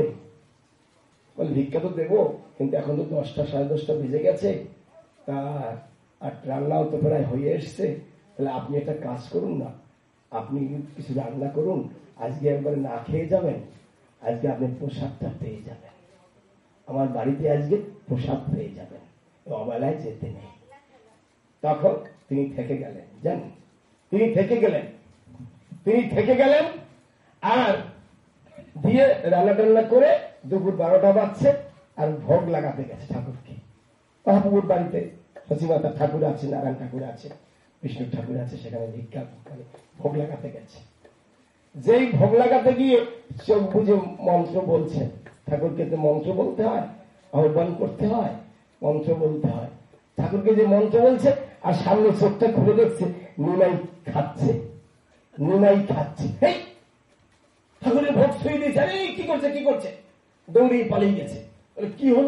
বলে ভিক্ষা তো দেবো, কিন্তু এখন তো দশটা সাড়ে দশটা বেজে গেছে, তা আর রান্নাও তো প্রায় হয়ে এসছে, তাহলে আপনি একটা কাজ করুন না, আপনি কিছু রান্না করুন, আজকে একবারে না খেয়ে যাবেন, আজকে আপনি প্রসাদটা পেয়ে যাবেন, আমার বাড়িতে আজকে প্রসাদ পেয়ে যাবেন, অবেলায় যেতে নেই। তখন তিনি থেকে গেলেন, জানেন, তিনি থেকে গেলেন তিনি থেকে গেলেন আর দিয়ে রান্না টান্না করে দুপুর বারোটা বাজছে আর ভোগ লাগাতে গেছে ঠাকুরকে। মহাপ্রভুর বাড়িতে সচিমাতা ঠাকুর আছে, নারায়ণ ঠাকুর আছে, বিষ্ণু ঠাকুর আছে, সেখানে ভিক্ষা মানে ভোগ লাগাতে গেছে। যেই ভোগ লাগাতে গিয়ে চোখ বুঝে মন্ত্র বলছে, ঠাকুরকে তো মন্ত্র বলতে হয়, আহ্বান করতে হয়, মন্ত্র বলতে হয়। ঠাকুরকে যে মন্ত্র বলছে আর সামনে চোখটা খুলে দেখছে নিমাই খাচ্ছে, নিমাই খাচ্ছে। এই ঠাকুরের ভোগ ছুঁয়ে দিয়েছে, আরে কি করছে কি করছে, দৌড়ে পালিয়ে গেছে। কি হলো?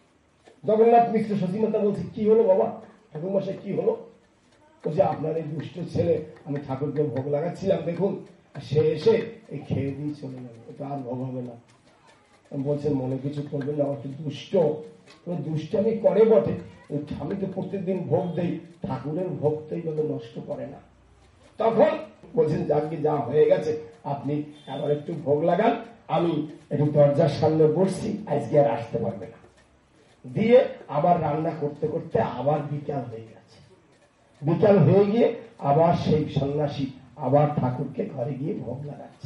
জগন্নাথ মিশ্র সচিমাতা বলছে কি হলো বাবা, ঠাকুর মশাই কি হলো? বলছে আপনার এই দুষ্ট ছেলে, আমি ঠাকুরকে ভোগ লাগাচ্ছিলাম, দেখুন সে এসে এই খেয়ে দিয়ে চলে গেল, এটা আর ভোগ হবে না। বলছেন মনে কিছু করবেন না, অত দুষ্ট, দুষ্টামি করে বটে, আমি তো প্রত্যেকদিন ভোগ দেই, ঠাকুরের ভোগ তো এইভাবে নষ্ট করে না। তখন বলছেন যাকে যা হয়ে গেছে আপনি আবার একটু ভোগ লাগান, আমি একটু দরজার সামনে বসছি, আজকে আর আসতে পারবে না। দিয়ে আবার রান্না করতে করতে আবার বিকাল হয়ে গেছে। বিকাল হয়ে গিয়ে আবার সেই সন্ন্যাসী আবার ঠাকুরকে ঘরে গিয়ে ভোগ লাগাচ্ছে,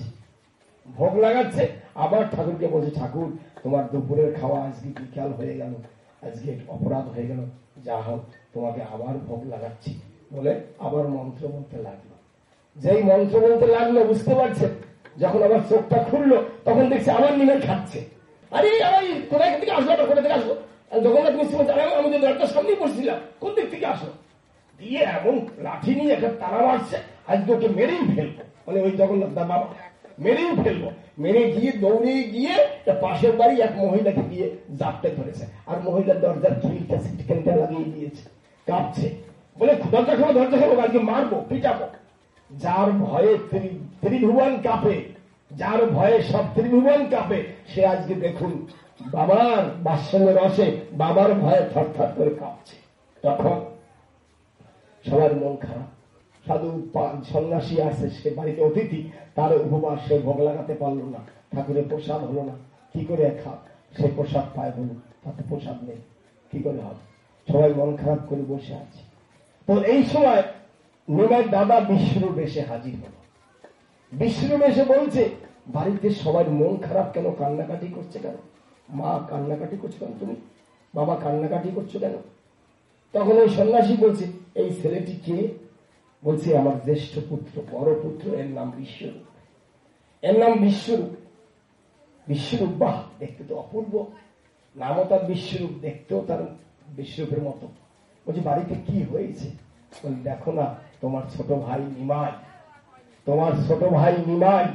ভোগ লাগাচ্ছে আবার ঠাকুরকে বলছে ঠাকুর তোমার দুপুরের খাওয়া আজকে বিকাল হয়ে গেল, আজকে অপরাধ হয়ে গেল, যা হোক তোমাকে আবার ভোগ লাগাচ্ছি বলে আবার মন্ত্র বলতে লাগলো। যেই মন্ত্র বলতে লাগলো বুঝতে পারছেন, যখন আবার চোখটা খুললো তখন দেখছে আবার নিমে খাচ্ছে। আরে আমার কোথায় থেকে আসলো, কোথা থেকে আসলো? জগন্নাথ মিশ্র বলছে আমি যে দরজার সামনেই বসছিলাম, কোন দিক থেকে আসলো? দিয়ে এমন লাঠি নিয়ে একটা তারা মারছে, আজকে ওকে মেরেই ফেলবো, মানে ওই জগন্নাথ দা বাবা মেরেই ফেলবো। মেরে গিয়ে দৌড়ে গিয়ে পাশের বাড়ি এক মহিলাকে দিয়ে জাপটে ধরেছে, আর মহিলার দরজার খিলটা সিটকেনটা লাগিয়ে দিয়েছে, কাঁপছে, বলে দরজা খোলো দরজা খোলো, আজকে মারবো পিটাবো। যার ভয়ে ত্রিভুবন কাঁপে, যার ভয়ে সব ত্রিভুবন কাঁপে, সে আজকে দেখুন বাবার বাসনের রসে বাবার ভয়ে থরথর করে কাঁপছে। তখন সবার মন খারাপ, সাধু সন্ন্যাসী আছে, সে বাড়িতে অতিথি, তার উপবাস, সে ভোগ লাগাতে পারলো না, ঠাকুরের প্রসাদ হলো না, কি করে খা সে প্রসাদ পায় বলুন, তাতে প্রসাদ নেই, কি করে হবে? সবাই মন খারাপ করে বসে আছে। তো এই সময় নিমাইয়ের দাদা বিষ্ণুর বেশে হাজির হল। বিষ্ণুর বেশে বলছে বাড়িতে সবাই মন খারাপ কেন, কান্নাকাটি করছে কেন? মা কান্নাকাটি করছো কেন, তুমি বাবা কান্নাকাটি করছো কেন? তখন ওই সন্ন্যাসী বলছে এই ছেলেটি কে? বলছে আমার জ্যেষ্ঠ পুত্র, বড় পুত্র, এর নাম বিশ্বরূপ, এর নাম বিশ্বরূপ। বিশ্বরূপ বাহ, দেখতে তো অপূর্ব, নামও তার বিশ্বরূপ, দেখতেও তার বিশ্বরূপের মতো। বলছে বাড়িতে কি হয়েছে? বলে দেখো না তোমার ছোট ভাই নিমাই, তোমার ছোট ভাই নিমাই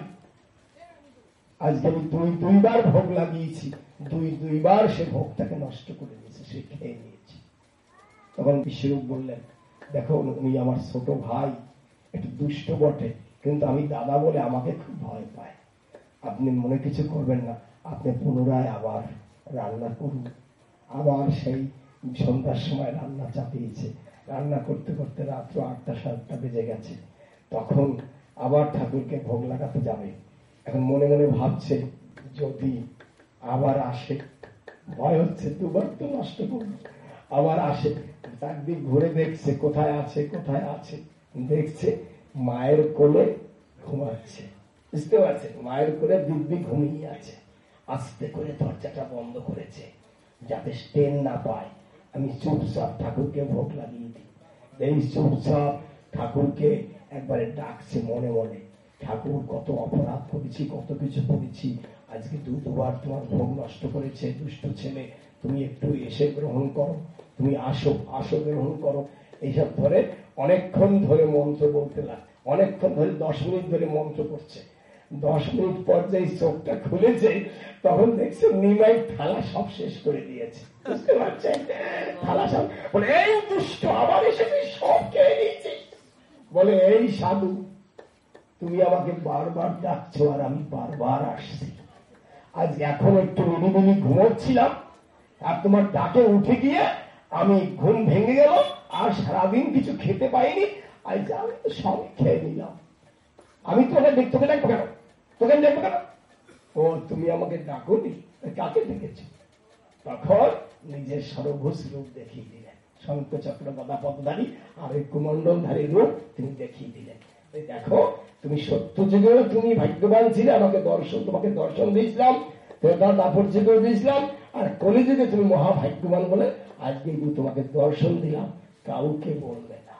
আজকে আমি দুই দুইবার ভোগ লাগিয়েছি, দুই দুইবার সে ভোগটাকে নষ্ট করে দিয়েছে, সে খেয়ে নিয়েছে। তখন বিশ্বরূপ বললেন, দেখো উনি আমার ছোট ভাই, একটু দুষ্ট বটে, কিন্তু আমি দাদা বলে আমাকে খুব ভয় পায়। আপনি মনে কিছু করবেন না, আপনি পুনরায় আবার রান্না করুন। আবার সেই সন্ধ্যার সময় রান্না চাপিয়েছে। রান্না করতে করতে রাত্র আটটা সাতটা বেজে গেছে। তখন আবার ঠাকুরকে ভোগ লাগাতে যাবে। এখন মনে মনে ভাবছে, যদি আবার আসে, ভয় হচ্ছে, দুবার তো নষ্ট করবো, আবার আসে। চারদিক ঘুরে দেখছে কোথায় আছে কোথায় আছে, দেখছে মায়ের কোলে ঘুমাচ্ছে। বুঝতে পারছে, মায়ের কোলে দিব্যি ঘুমিয়ে আছে। আস্তে করে দরজাটা বন্ধ করেছে যাতে স্টেন না পায়। আমি চুপচাপ ঠাকুরকে ভোগ লাগিয়ে দিই। এই চুপচাপ ঠাকুরকে একবারে ডাকছে মনে মনে, ঠাকুর কত অপরাধ করেছি, কত কিছু করেছি, আজকে দু দুবার তোমার ভোগ নষ্ট করেছে দুষ্ট ছেলে, তুমি একটু এসে গ্রহণ করো, তুমি আসো আসো গ্রহণ করো। এইসব ধরে অনেকক্ষণ ধরে মন্ত্র বলতে লাগ, অনেকক্ষণ ধরে দশ মিনিট ধরে মন্ত্র করছে। দশ মিনিট পর যেই চোখটা খুলেছে, তখন দেখছে নিমাই থালা সব শেষ করে দিয়েছে। বুঝতে পারছেন, থালা সব, বলে এই দুষ্ট আবার এসে তুই সব খেয়ে নিয়েছিস। বলে এই সাধু, তুমি আমাকে বারবার ডাকছো আর আমি বারবার আসছি। আজ এখন একটু নিরিবিলি ঘুমোচ্ছিলাম, আর তোমার ডাকে উঠে গিয়ে আমি ঘুম ভেঙে গেল, আর সারাদিন কিছু খেতে পাইনি। আজ আমি তো সবই খেয়ে নিলাম। আমি তোকে দেখ, তোকে ডাকবো কেন, তোকে দেখবো কেন? ও তুমি আমাকে ডাকোনি, কাকে ডেকেছ? তখন নিজের সর্বভূষ রূপ দেখিয়ে দিলেন, শঙ্খ চক্র গদা পদ্মধারী আর এই কুমণ্ডলধারী রূপ তিনি দেখিয়ে দিলেন। দেখো, তুমি সত্য যুগেও তুমি ভাগ্যবান ছিলে, আমাকে দর্শন, তোমাকে দর্শন দিয়েছিলাম, দাপর যুগেও দিয়েছিলাম, আর কলিযুগে তুমি মহাভাগ্যবান বলে আজকে তোমাকে দর্শন দিলাম, কাউকে বলবে না।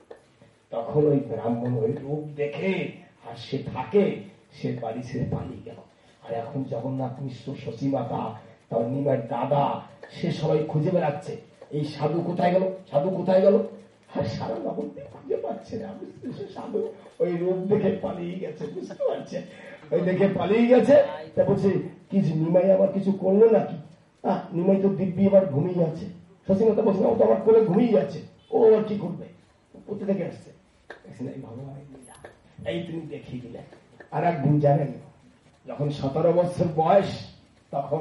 তখন ওই ব্রাহ্মণ ওই রূপ দেখে আর সে থাকে, সে বাড়ি ছেড়ে পালিয়ে গেল। আর এখন জগন্নাথ মিশ্র, শশী মাতা, তার নিমার দাদা, সে সবাই খুঁজে বেড়াচ্ছে, এই সাধু কোথায় গেল, সাধু কোথায় গেল। আর সারা নবদ্বীপ খুঁজে পাচ্ছে না। সাধু ওই রূপ দেখে পালিয়ে গেছে। বুঝতে পারছে, ওই দেখে পালিয়ে গেছে। তা বলছে, কিছু নিমাই আবার কিছু করলো নাকি? আহ নিমাই তো দিব্যি আবার ঘুমিয়ে আছে। শশী মাতা বলছে, ও তো আমার কোলে ঘুমিয়ে আছে, ও আর কি করবে, কোথা থেকে আসছে? ভগবান এই তুমি দেখিয়ে দিলেন। আর একদিন জানেন, যখন সতেরো বছর বয়স, তখন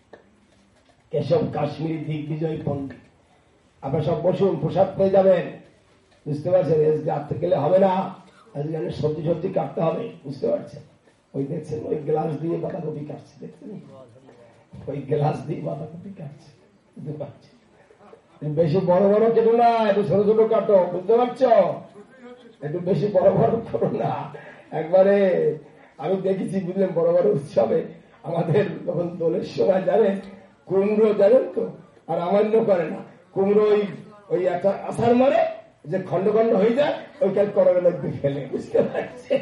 কেশব কাশ্মীরি দিগ্বিজয় পণ্ডিত, আপনার সব বসুন, প্রসাদ পেয়ে যাবেন। বুঝতে পারছেন, রাত্রে গেলে হবে না, আজকে সবজি সবজি কাটতে হবে। বুঝতে পারছেন, ওই দেখছেন ওই গ্লাস দিয়ে বাঁধাকপি কাটছে, দেখছেন ওই গ্লাস দিয়ে বাঁধাকপি কাটছে। বুঝতে পারছেন, বেশি বড় বড় কেটো না, একটু ছোট ছোট কাটো। বুঝতে পারছো, একটু বেশি বড় বড় করো না। একবারে আমি দেখেছি, বুঝলেন, বড় বড় উৎসবে আমাদের তখন দোলের সময় জানেন, কুমড়ো জানেন তো, আর আমান্য করে না, কুমড়ো ওই ওই একটা আষাঢ় মারে যে খন্ড খন্ড হয়ে যায়, ওইখানে করবেন একটু ফেলে। বুঝতে পারছে,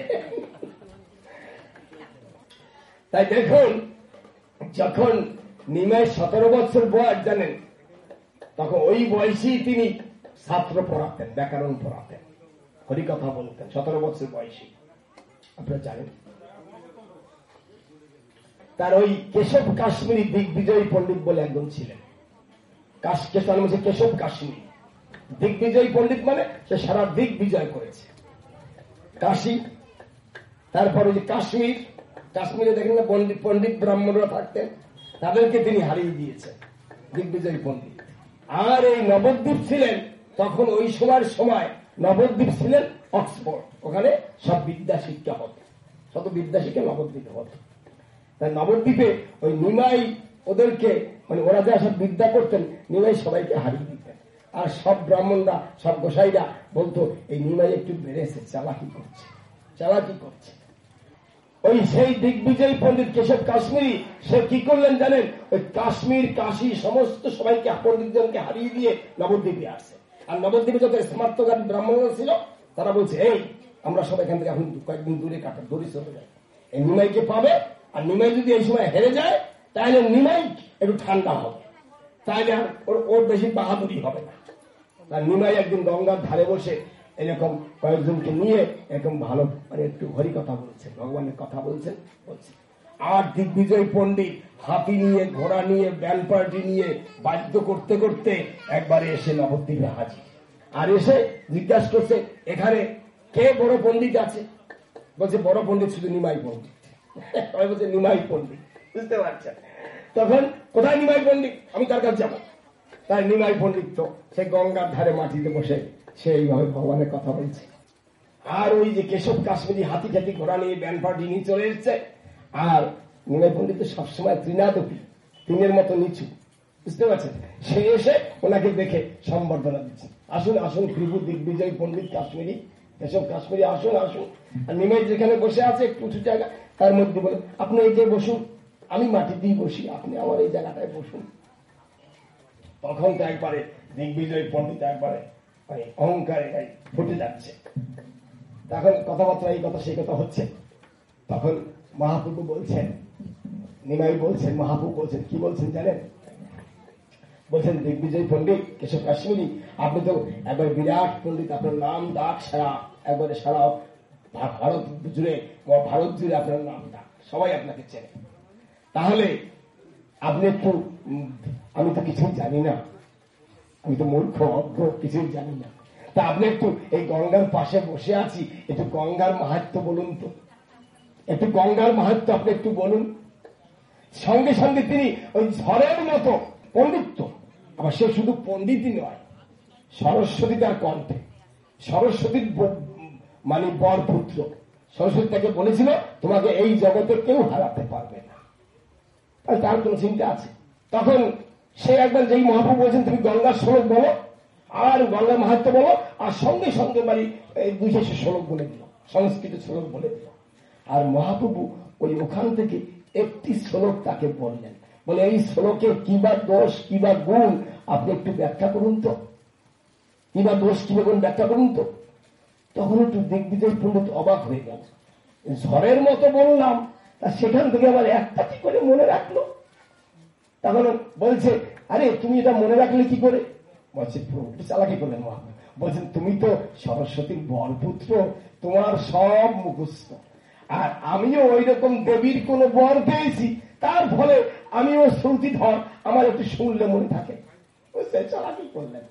তাই দেখুন, যখন নিমাই সতেরো বছর বয়স জানেন, তখন ওই বয়সী তিনি ছাত্র পড়াতেন, ব্যাকরণ পড়াতেন, হরিকথা বলতেন, সতেরো বছর বয়সী। আপনারা জানেন, তার ওই কেশব কাশ্মীরি দিগ্বিজয়ী পণ্ডিত বলে একজন ছিলেন। কেশব কাশ্মীরি দিগ্বিজয়ী পণ্ডিত মানে সে সারা দিক বিজয় করেছে। কাশী, তারপরে যে কাশ্মীর, কাশ্মীরে দেখেন না পণ্ডিত পণ্ডিত ব্রাহ্মণরা থাকতেন, তাদেরকে তিনি হারিয়ে দিয়েছেন, দিগ্বিজয়ী পণ্ডিত। আর এই নবদ্বীপ ছিলেন তখন, ওই সময়ের সময় নবদ্বীপ ছিলেন অক্সফোর্ড, ওখানে সব বিদ্যা শিক্ষা হতো, শত বিদ্যা শিক্ষা নবদ্বীপে হতো। তাই নবদ্বীপে ওই নিমাই ওদেরকে, মানে ওরা যা সব বিদ্যা করতেন, নিমাই সবাইকে হারিয়ে দিতেন। আর সব ব্রাহ্মণরা, সব গোসাইরা বলতো, এই নিমাই একটু বেড়েছে, চালাকি করছে, চালাকি করছে। ওই সেই দিগ্বিজয়ী পণ্ডিত কেশব কাশ্মীরি, সে কি করলেন জানেন, ওই কাশ্মীর কাশী সমস্ত সবাইকে, পণ্ডিতজনকে হারিয়ে দিয়ে নবদ্বীপে আসে। আর নবদ্বীপে যত স্মার্তগামী ব্রাহ্মণরা ছিল, তারা বলছে, এই আমরা সব এখান থেকে এখন কয়েকদিন দূরে কাটা, দূরে চলে যাই, এই নিমাইকে পাবে। আর নিমাই যদি এই সময় হেরে যায়, তাহলে নিমাই একটু ঠান্ডা হবে, তাহলে আর ওর বেশি বাহাদুরি হবে না। আর নিমাই একদিন গঙ্গার ধারে বসে এরকম কয়েকজনকে নিয়ে এরকম ভালো, মানে একটু হরি কথা বলছেন, ভগবানের কথা বলছেন বলছে। আর দিগ্বিজয় পণ্ডিত হাতি নিয়ে, ঘোড়া নিয়ে, ব্যান্ড পার্টি নিয়ে বাদ্য করতে করতে একবারে এসে নবদ্বীপে হাজির। আর এসে জিজ্ঞাসা করছে, এখানে কে বড় পণ্ডিত আছে? বলছে বড় পণ্ডিত শুধু নিমাই পণ্ডিত। বলছে নিমাই পণ্ডিত, বুঝতে পারছেন? তখন কোথায় নিমাই পণ্ডিত, আমি তার কাছে যাবো। তাই নিমাই পণ্ডিত তো সে গঙ্গার ধারে মাটিতে বসে সেইভাবে ভগবানের কথা বলছে। আর ওই যে কেশব কাশ্মীরি হাতি টাতি ঘোড়া নিয়ে ব্যান্ড পার্টি নিয়ে চলে এসছে। আর নিমাই পণ্ডিত সবসময় তৃণাদপি, তিনের মতো নিচু, বুঝতে পারছেন? সে এসে ওনাকে দেখে সম্বর্ধনা দিচ্ছে, আসুন আসুন প্রভু দিগ্বিজয় পণ্ডিত কাশ্মীরি, কেশব কাশ্মীরি, আসুন আসুন। আর নিমাই যেখানে বসে আছে একটু উঁচু জায়গা, তার মধ্যে বলে আপনি এই যে বসুন, আমি মাটি দিয়ে বসি, আপনি আমার এই জায়গাটায় বসুন। তখন তো একবারে দিগ্বিজয় পণ্ডিত একবারে অহংকারে ফুটে যাচ্ছে। তখন কথাবার্তা এই কথা সেই কথা হচ্ছে। তখন মহাপ্রভু বলছেন, নিমাই বলছেন, মহাপ্রভু বলছেন, কি বলছেন জানেন? বলছেন দিগ্বিজয় পণ্ডিত কেশব কাশ্মীরি, আপনি তো একবার বিরাট পণ্ডিত, আপনার নাম ডাক সারা একবারে সারা ভারত জুড়ে, ভারত জুড়ে আপনার নাম ডাক, সবাই আপনাকে চেনে। তাহলে আপনি একটু, আমি তো কিছুই জানি না, আমি তো মূর্খ অজ্ঞ, কিছুই জানি না, তা আপনি একটু এই গঙ্গার পাশে বসে আছি, একটু গঙ্গার মাহাত্ম্য বলুন তো, একটু গঙ্গার মাহাত্ম্য আপনি একটু বলুন। সঙ্গে সঙ্গে তিনি ওই ঝড়ের মতো পণ্ডিত, আবার সে শুধু পণ্ডিতই নয়, সরস্বতী তার কণ্ঠে, সরস্বতীর মানে বর পুত্র, সরস্বতী তাকে বলেছিল তোমাকে এই জগতে কেউ হারাতে পারবে না, তার কোন চিন্তা আছে? তখন সে একবার যেই মহাপ্রভু বলছেন তুমি গঙ্গার শ্লোক বলো আর গঙ্গার মাহাত্ম্য বলো, আর সঙ্গে সঙ্গে মানে এই দুইশো শ্লোক বলে দিল, সংস্কৃত শ্লোক বলে দিল। আর মহাপ্রভু ওই ওখান থেকে একটি শ্লোক তাকে বললেন, বলে এই শ্লোকের কিবা দোষ কিবা গুণ আপনি একটু ব্যাখ্যা করুন তো, কিবা দোষ কিবা গুণ ব্যাখ্যা করুন তো। তখন একটু দিগ্বিজয় পণ্ডিত অবাক হয়ে গেল, ঝড়ের মতো বললাম, তা সেখান থেকে আবার একটা কি করে মনে রাখলো? তখন বলছে আরে তুমি এটা মনে রাখলে কি করে? বলছে প্রভু চালাকি করলেন মহাপ্রভু, বলছেন তুমি তো সরস্বতীর বরপুত্র, তোমার সব মুখস্থ, আর আমিও ওই রকম দেবীর কোন বর পেয়েছি, তার ফলে আমিও শ্রুতিধর, আমার একটু শুনলে মনে থাকে। চালাকি করলেন।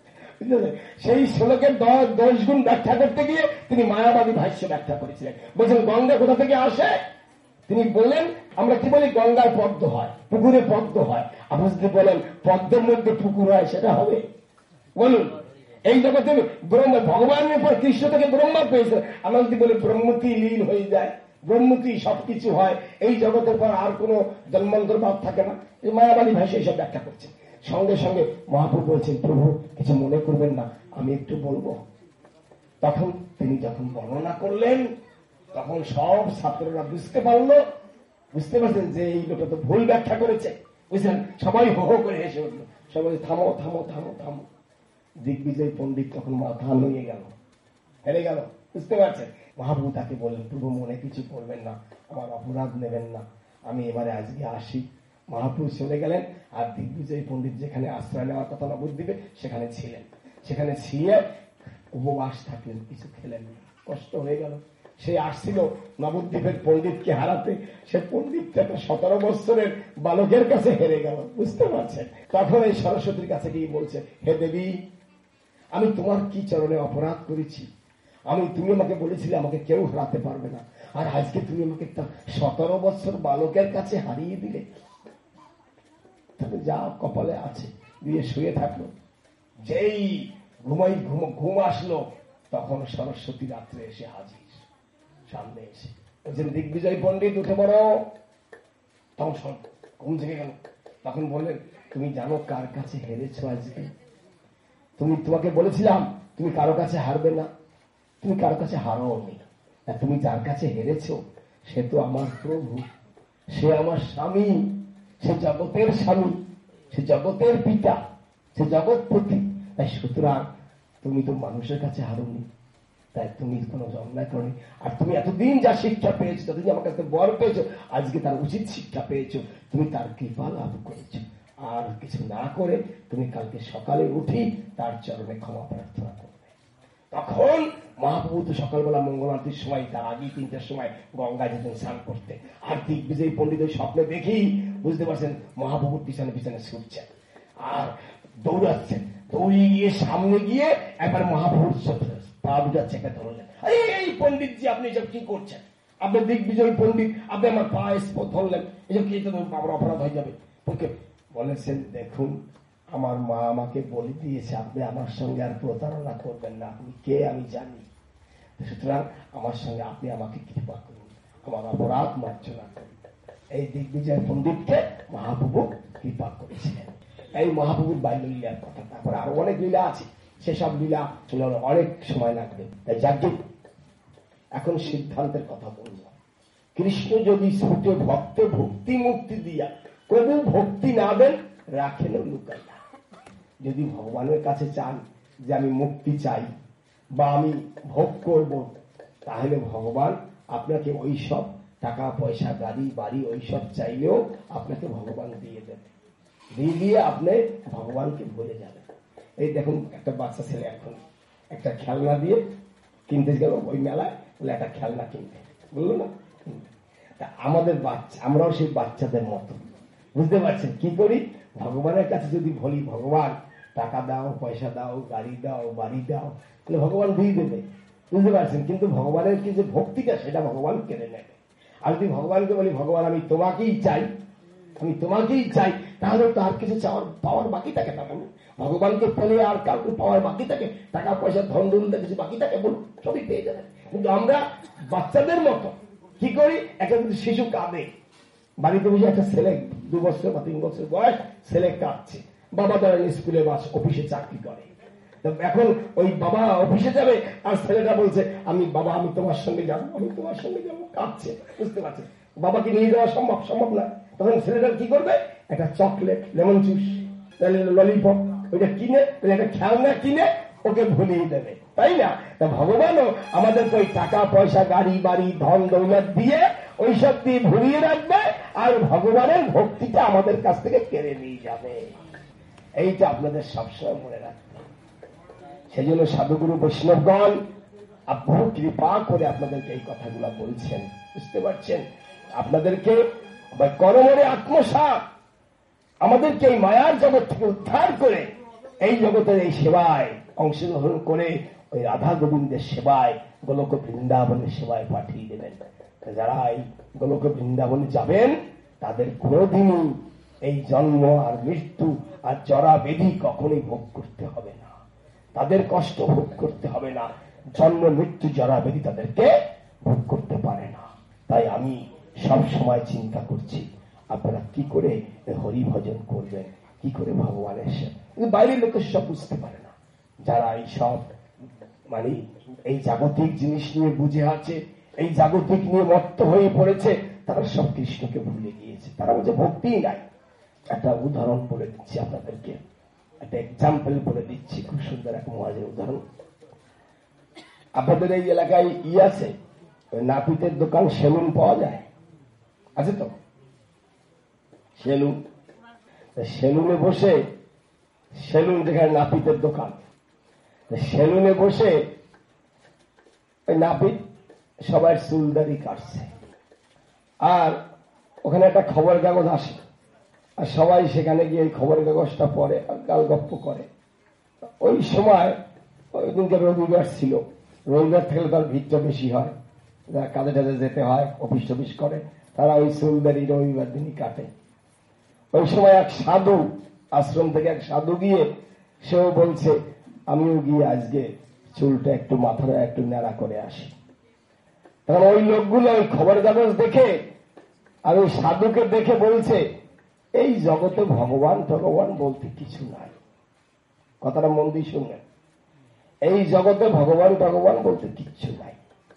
সেই শ্লোকের দশ গুণ ব্যাখ্যা করতে গিয়ে তিনি মায়াবাদী ভাষ্য ব্যাখ্যা করেছিলেন। বলছেন গঙ্গা কোথা থেকে আসে? তিনি বললেন আমরা কি বলি গঙ্গার পদ্ম হয়, পুকুরে পদ্ম হয়, আপনি যদি বলেন পদ্মের মধ্যে পুকুর হয় সেটা হবে? বলুন, এই জগতে ব্রহ্ম ভগবানের পর কৃষ্ণ থেকে ব্রহ্মা পেয়েছে, আমরা যদি বলি ব্রহ্মতি লীন হয়ে যায়, ব্রহ্মতি সবকিছু হয়, এই জগতের পর আর কোন জন্মান্তর ভাব থাকে না। এই মায়াবাদী ভাষা এইসব ব্যাখ্যা করছে। সঙ্গে সঙ্গে মহাপ্রভু বলছেন প্রভু কিছু মনে করবেন না, আমি একটু বলবো। তখন তিনি যখন বর্ণনা করলেন তখন সব ছাত্ররা বুঝতে পারলো, বুঝতে পারছেন যে এই লোকটা তো ভুল ব্যাখ্যা করেছে, বুঝলেন? সবাই হো হো করে হেসে উঠল, সবাই থামো থামো থামো থামো। দিগ্বিজয় পণ্ডিত তখন মাথা নুয়ে গেল, হেরে গেল, বুঝতে পারছেন? মহাপ্রভু তাকে বললেন প্রভু মনে কিছু করবেন না, আমার অপরাধ নেবেন না, আমি এবারে আজকে আসি। মহাপ্রভু চলে গেলেন, আর দিগ্বিজয় পণ্ডিত যেখানে আশ্রয় নেওয়ার কথা নবদ্বীপে সেখানে ছিলেন, সেখানে ছিলে উপবাস থাকলেন, কিছু খেলেন, কষ্ট হয়ে গেল। সে আসছিল নবদ্বীপের পণ্ডিতকে হারাতে, সে পণ্ডিতটা একটা সতেরো বৎসরের বালকের কাছে হেরে গেল, বুঝতে পারছেন? তখন এই সরস্বতীর কাছে গিয়ে বলছে হে দেবী, আমি তোমার কি চরণে অপরাধ করেছি? আমি তুমি আমাকে বলেছিলে আমাকে কেউ হারাতে পারবে না, আর আজকে তুমি আমাকে একটা সতেরো বৎসর বালকের কাছে হারিয়ে দিলে। তবে যা কপালে আছে দিয়ে শুয়ে থাকলো। যেই ঘুমাই ঘুম ঘুম আসলো তখন সরস্বতী রাত্রে এসে হাজির সামনে এসে বলছেন দিগ্বিজয় পণ্ডিত উঠে পড়ো। তখন ঘুম থেকে গেল। তখন বললেন তুমি জানো কার কাছে হেরেছো আজকে? তুমি তোমাকে বলেছিলাম তুমি কারো কাছে হারবে না, তুমি কারো কাছে হারোনি। তুমি যার কাছে হেরেছো সে তো আমার প্রভু, সে আমার স্বামী, সে জগতের স্বামী, সে জগতের পিতা, সে জগৎপতি। তাই সুতরাং তুমি তো মানুষের কাছে হারোনি, তাই তুমি কোনো অন্যায় করনি। আর তুমি এতদিন যা শিক্ষা পেয়েছো, যতদিন আমার কাছে বর পেয়েছো, আজকে তার উচিত শিক্ষা পেয়েছো, তুমি তার কৃপা লাভ করেছো। আর কিছু না করে তুমি কালকে সকালে উঠি তার চরণে ক্ষমা প্রার্থনা করবে। তখন মহাপ্রভু তো সকালবেলা মঙ্গল আরতির সময় তার আগে তিনটার সময় গঙ্গা যেতেন স্নান করতে, আর দিগ্বিজয়ী পণ্ডিত ওই স্বপ্নে দেখেই বুঝতে পারছেন মহাপ্রভুর পিছনে পিছনে ছুটছেন আর দৌড়াচ্ছেন। দৌড়িয়ে গিয়ে সামনে গিয়ে একবার মহাপ্রভুর পা দুটা চেপে ধরলেন, এই পণ্ডিতজি আপনি এসব কি করছেন? আপনি দিগ্বিজয়ী পণ্ডিত, আপনি আমার পা স্পর্শ ধরলেন, এসব কি আমার অপরাধ হয়ে যাবে। বলেছেন দেখুন আমার মা আমাকে বলে দিয়েছে আপনি আমার সঙ্গে আর প্রতারণা করবেন না, আপনি কে আমি জানি, সুতরাং আমার সঙ্গে আপনি আমাকে কৃপা করুন, আমার অপরাধ মার্জনা করুন। এই দিগ্বিজয় পণ্ডিতকে মহাপ্রভু কৃপা করেছিলেন। এই মহাপ্রভুর বাল্য লীলার কথা। তারপরে আরো অনেক লীলা আছে, সেসব লীলা অনেক সময় লাগবে। তাই যাকে এখন সিদ্ধান্তের কথা বলব, কৃষ্ণ যদি ছুটে ভক্তে ভক্তি মুক্তি দিয়া কবু ভক্তি না দেন রাখেন লুকাইয়া। যদি ভগবানের কাছে চান যে আমি মুক্তি চাই বা আমি ভোগ করব, তাহলে ভগবান আপনাকে ওই সব টাকা পয়সা গাড়ি বাড়ি ওইসব চাইলেও আপনাকে ভগবান দিয়ে দেবে, দিয়ে দিয়ে আপনি ভগবানকে ভুলে যাবেন। এই দেখুন একটা বাচ্চা ছেলে এখন একটা খেলনা দিয়ে কিনতে গেল ওই মেলায়, বলে একটা খেলনা কিনতে বললো না, তা আমাদের বাচ্চা আমরাও সেই বাচ্চাদের মতো, বুঝতে পারছেন কি করি? ভগবানের কাছে যদি বলি ভগবান টাকা দাও পয়সা দাও গাড়ি দাও বাড়ি দাও, তাহলে ভগবান দিয়ে দেবে, বুঝতে পারছেন। কিন্তু ভগবানের কি যে ভক্তিটা সেটা ভগবান কেড়ে নেবে। আর যদি ভগবানকে বলি ভগবান আমি তোমাকেই চাই, আমি তোমাকেই চাই, তাহলে তো আর কিছু চাওয়ার পাওয়ার বাকি থাকে না। বলুন ভগবানকে পেলে আর কাউকে পাওয়ার বাকি থাকে? টাকা পয়সা ধন দৌলতে কিছু বাকি থাকে? বলুন সবই পেয়ে যাবেন। কিন্তু আমরা বাচ্চাদের মতো কি করি, একটা যদি শিশু কাঁদে, বাড়িতে বসে একটা ছেলে দু বছর বা তিন বছর বয়স ছেলে কাঁদছে, বাবা ধরেন স্কুলে বা অফিসে চাকরি করে, এখন ওই বাবা অফিসে যাবে আর ছেলেটা বলছে আমি বাবা আমি তোমার সঙ্গে যাবো, আমি তোমার সঙ্গে যাবো, কাঁদছে, বুঝতে পারছেন। বাবাকে নিয়ে যাওয়া সম্ভব সম্ভব না। তখন ছেলেটা কি করবে, একটা চকলেট লেমন জুস ললিপপ ওইটা কিনে একটা খেলনা কিনে ওকে ভুলিয়ে দেবে, তাই না? তা ভগবানও আমাদেরকে ওই টাকা পয়সা গাড়ি বাড়ি ধন দৌলত দিয়ে ওই সব দিয়ে ভুলিয়ে রাখবে আর ভগবানের ভক্তিটা আমাদের কাছ থেকে কেড়ে নিয়ে যাবে। এইটা আপনাদের সবসময় মনে রাখবে। সেই জন্য সাধুগুরু বৈষ্ণবগণ বহু কৃপা করে আপনাদেরকে এই কথাগুলো বলছেন, বুঝতে পারছেন। আপনাদেরকে কর্মরে আত্মসাৎ আমাদেরকে এই মায়ার জগৎ থেকে উদ্ধার করে এই জগতের এই সেবায় অংশগ্রহণ করে ওই রাধা গোবিন্দের সেবায় গোলক বৃন্দাবনের সেবায় পাঠিয়ে দেবেন। যারা এই গোলক বৃন্দাবনে যাবেন তাদের কোনোদিনই এই জন্ম আর মৃত্যু আর জরা ব্যাধি কখনোই ভোগ করতে হবে না, তাদের কষ্ট ভোগ করতে হবে না। জন্ম মৃত্যু জরা ব্যাধি তাদেরকে ভোগ করতে পারে না। তাই আমি সব সময় চিন্তা করছি আপনারা কি করে হরি ভজন করবেন, কি করে ভগবানের সেবা। কিন্তু বাইরের লোকের সব বুঝতে পারে না, যারা এই সব মানে এই জাগতিক জিনিস নিয়ে বুঝে আছে, এই জাগতিক নিয়ে মত্ত হয়ে পড়েছে, তারা সব কৃষ্ণকে ভুলে গিয়েছে, তারা বলছে ভক্তিই নাই। একটা উদাহরণ বলে দিচ্ছি আপনাদেরকে, একটা এক্সাম্পল বলে দিচ্ছি, খুব সুন্দর এক মহাজের উদাহরণ। আপনাদের এই এলাকায় ই আছে নাপিতের দোকান, সেলুন পাওয়া যায়, আছে তো সেলুন। সেলুনে বসে, সেলুন যেখানে নাপিতের দোকান, সেলুনে বসে ওই নাপিত সবাই চুলদারি কাটছে, আর ওখানে একটা খবর কাগজ আসে, আর সবাই সেখানে গিয়ে এই খবরের কাগজটা পড়ে আর গাল গপ্প করে। ওই সময় ওই দিনকে রবিবার ছিল, রবিবার থাকলে তার ভিড়টা বেশি হয়, যারা কাজে টাজে যেতে হয় অফিস টফিস করে তারা ওই চুলদারি রবিবার দিনই কাটে। ওই সময় এক সাধু আশ্রম থেকে এক সাধু গিয়ে সেও বলছে আমিও গিয়ে আজকে চুলটা একটু মাথাটা একটু ন্যাড়া করে আসি। তখন ওই লোকগুলো ওই খবর কাগজ দেখে আর ওই সাধুকে দেখে বলছে এই জগতে ভগবান ভগবান বলতে কিছু নাই। কথাটা মন দিয়ে শুনলেন, এই জগতে ভগবান ভগবান বলতে কিচ্ছু নাই।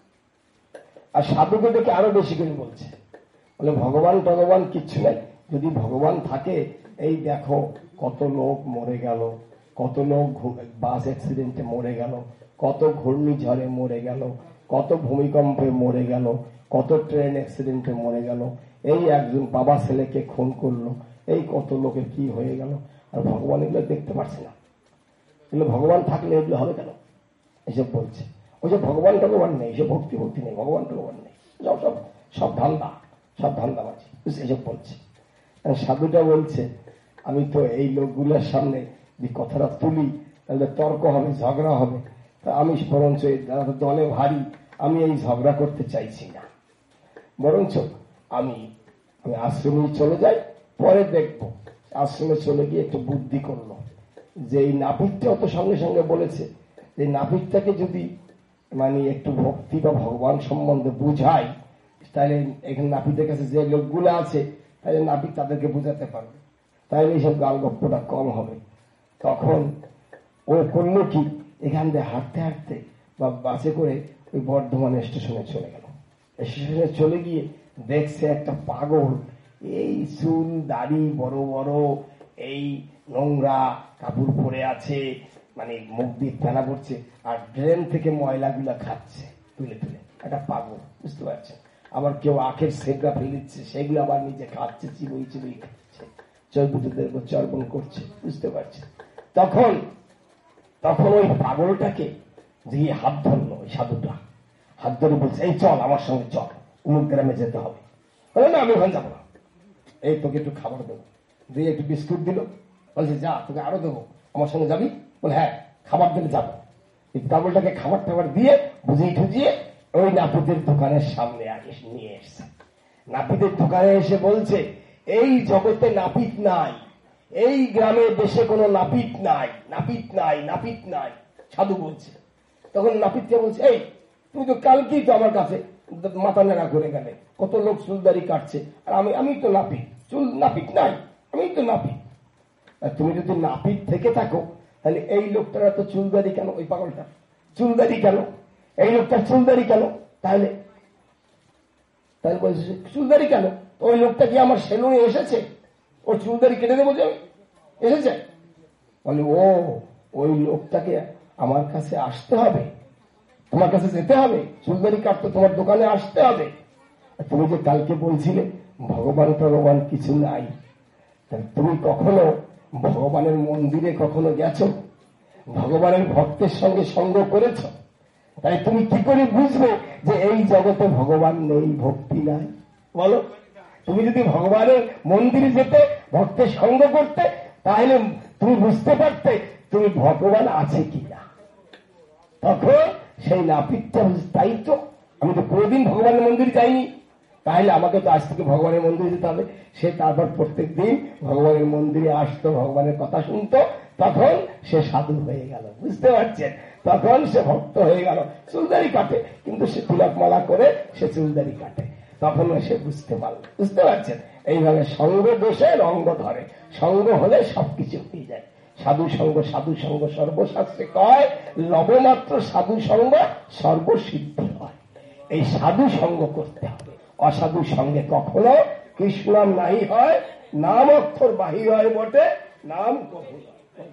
আর সাধুকে দেখে আরো বেশি করে বলছে, বলে ভগবান ভগবান কিচ্ছু নাই, যদি ভগবান থাকে এই দেখো কত লোক মরে গেল, কত লোক বাস অ্যাক্সিডেন্টে মরে গেল, কত ঘূর্ণিঝড়ে মরে গেল, কত ভূমিকম্পে মরে গেল, কত ট্রেন অ্যাক্সিডেন্টে মরে গেল, এই একজন বাবা ছেলেকে খুন করলো, এই কত লোকের কি হয়ে গেল, আর ভগবান এগুলো দেখতে পাচ্ছে না। এগুলো ভগবান থাকলে এগুলো হবে কেন? এসব বলছে। ওই যে ভগবান ভগবান নেই, সে ভক্তি ভক্তি নেই, ভগবান ভগবান নেই, সব সব সব ধান্দা, সব ধান্দাবাজি, এসব বলছে। সাধুটা বলছে আমি তো এই লোকগুলোর সামনে যে কথাটা তুলি তাহলে তর্ক হবে, ঝগড়া হবে, তা আমি বরঞ্চ যারা দলে ভারী, আমি এই ঝগড়া করতে চাইছি না, বরঞ্চ আমি আমি আশ্রমে চলে যাই, পরে দেখবো। আশ্রমে চলে গিয়ে একটু বুদ্ধি করলো যে এই নাপিতটা অত সঙ্গে সঙ্গে বলেছে যে নাপিতটাকে যদি মানে একটু ভক্তি বা ভগবান সম্বন্ধে বুঝাই, তাহলে এখানে নাপিতের কাছে যে লোকগুলো আছে তাহলে নাপিত তাদেরকে বুঝাতে পারবে, তাহলে এইসব গাল গপ্পটা কম হবে। তখন ও করলো কি, এখান থেকে হাঁটতে হাঁটতে বা বাসে করে ওই বর্ধমান স্টেশনে চলে গেল। স্টেশনে চলে গিয়ে দেখছে একটা পাগল, এই চুল দাড়ি বড় বড়, এই নোংরা কাপড় পরে আছে, মানে মুখ দিয়ে ফেনা পড়ছে, আর ড্রেন থেকে ময়লাগুলা খাচ্ছে তুলে তুলে, একটা পাগল, বুঝতে পারছেন। আবার কেউ আখের সেগা ফেলিচ্ছে, সেগুলো আবার নিজে খাচ্ছে, চিবই চিবই খাচ্ছে, চর্বিতদের চর্বণ করছে, বুঝতে পারছেন। তখন তখন ওই পাগলটাকে দিয়ে হাত ধরলো, ওই সাধুটা হাত ধরে বলছে এই চল আমার সঙ্গে চল, অমুক গ্রামে যেতে হবে। বলে না আমি ওখানে যাবো না, এই তোকে একটু খাবার দেবো, দিয়ে একটু বিস্কুট দিল, বলছে যা তোকে আরো দেবো, আমার সঙ্গে যাবি? বলে হ্যাঁ খাবার দিলে যাবো। এই পাগলটাকে খাবার টাবার দিয়ে বুঝিয়ে ঠুজিয়ে ওই নাপিতের দোকানের সামনে নিয়ে এসছে। নাপিতের দোকানে এসে বলছে এই জগতে নাপিত নাই, এই গ্রামে দেশে কোনো নাপিত নাই, নাপিত নাই, নাপিত নাই, সাধু বলছে। তখন নাপিতকে বলছে এই তুমি তো কালকেই তো আমার কাছে মাথা নেড়া করে গেলে, কত লোক চুলদারি কাটছে, আর আমি আমি তো নাপিত, চুল নাপিত নাই, আমি তো নাপিত। তুমি যদি নাপিত থেকে থাকো তাহলে এই লোকটার এত চুলদারি কেন? ওই পাগলটা চুলদারি কেন? এই লোকটার চুলদারি কেন? তাহলে তাহলে বলছে চুলদারি কেন? ওই লোকটা কি আমার সেলুনে এসেছে? ওর চুলদারি কেটে দেবো যে এসেছে? বলে ও ওই লোকটাকে আমার কাছে আসতে হবে, তোমার কাছে যেতে হবে, চুলদারি কাটতে তোমার দোকানে আসতে হবে। তুমি যে কালকে বলছিলে ভগবান ভগবান কিছু নাই, তুমি কখনো ভগবানের মন্দিরে কখনো গেছো? ভগবানের ভক্তের সঙ্গে সঙ্গ করেছ? তাই তুমি কি করে বুঝবে যে এই জগতে ভগবান নেই, ভক্তি নাই? বলো, তুমি যদি ভগবানের মন্দিরে যেতে, ভক্তের সঙ্গ করতে, তাহলে তুমি বুঝতে পারতে তুমি ভগবান আছে কিনা। তখন সেই নাপিতটা তাই তো, আমি তো কোনোদিন ভগবানের মন্দির যাইনি, তাহলে আমাকে তো আজ থেকে ভগবানের মন্দিরে যেতে হবে। সে তারপর প্রত্যেক দিন ভগবানের মন্দিরে আসতো, ভগবানের কথা শুনতো, তখন সে সাধু হয়ে গেল, বুঝতে পারছেন। তখন সে ভক্ত হয়ে গেল, চুলদারি কাটে, কিন্তু সে তিলক মালা করে সে চুলদারি কাটে, তখন সে বুঝতে পারল, বুঝতে পারছেন। এইভাবে সঙ্গ দোষে রঙ্গ ধরে, সঙ্গ হলে সবকিছু হয়ে যায়। সাধু সঙ্গ, সাধু সঙ্গ সর্বশাস্ত্রে কয় লবমাত্র সাধু সঙ্গ সর্বসিদ্ধি হয়। এই সাধু সঙ্গ করতে হবে, অসাধু সঙ্গে কখনো কৃষ্ণ নাম নাই হয়, নাম অক্ষর বাহির হয় বটে, নাম কখনো।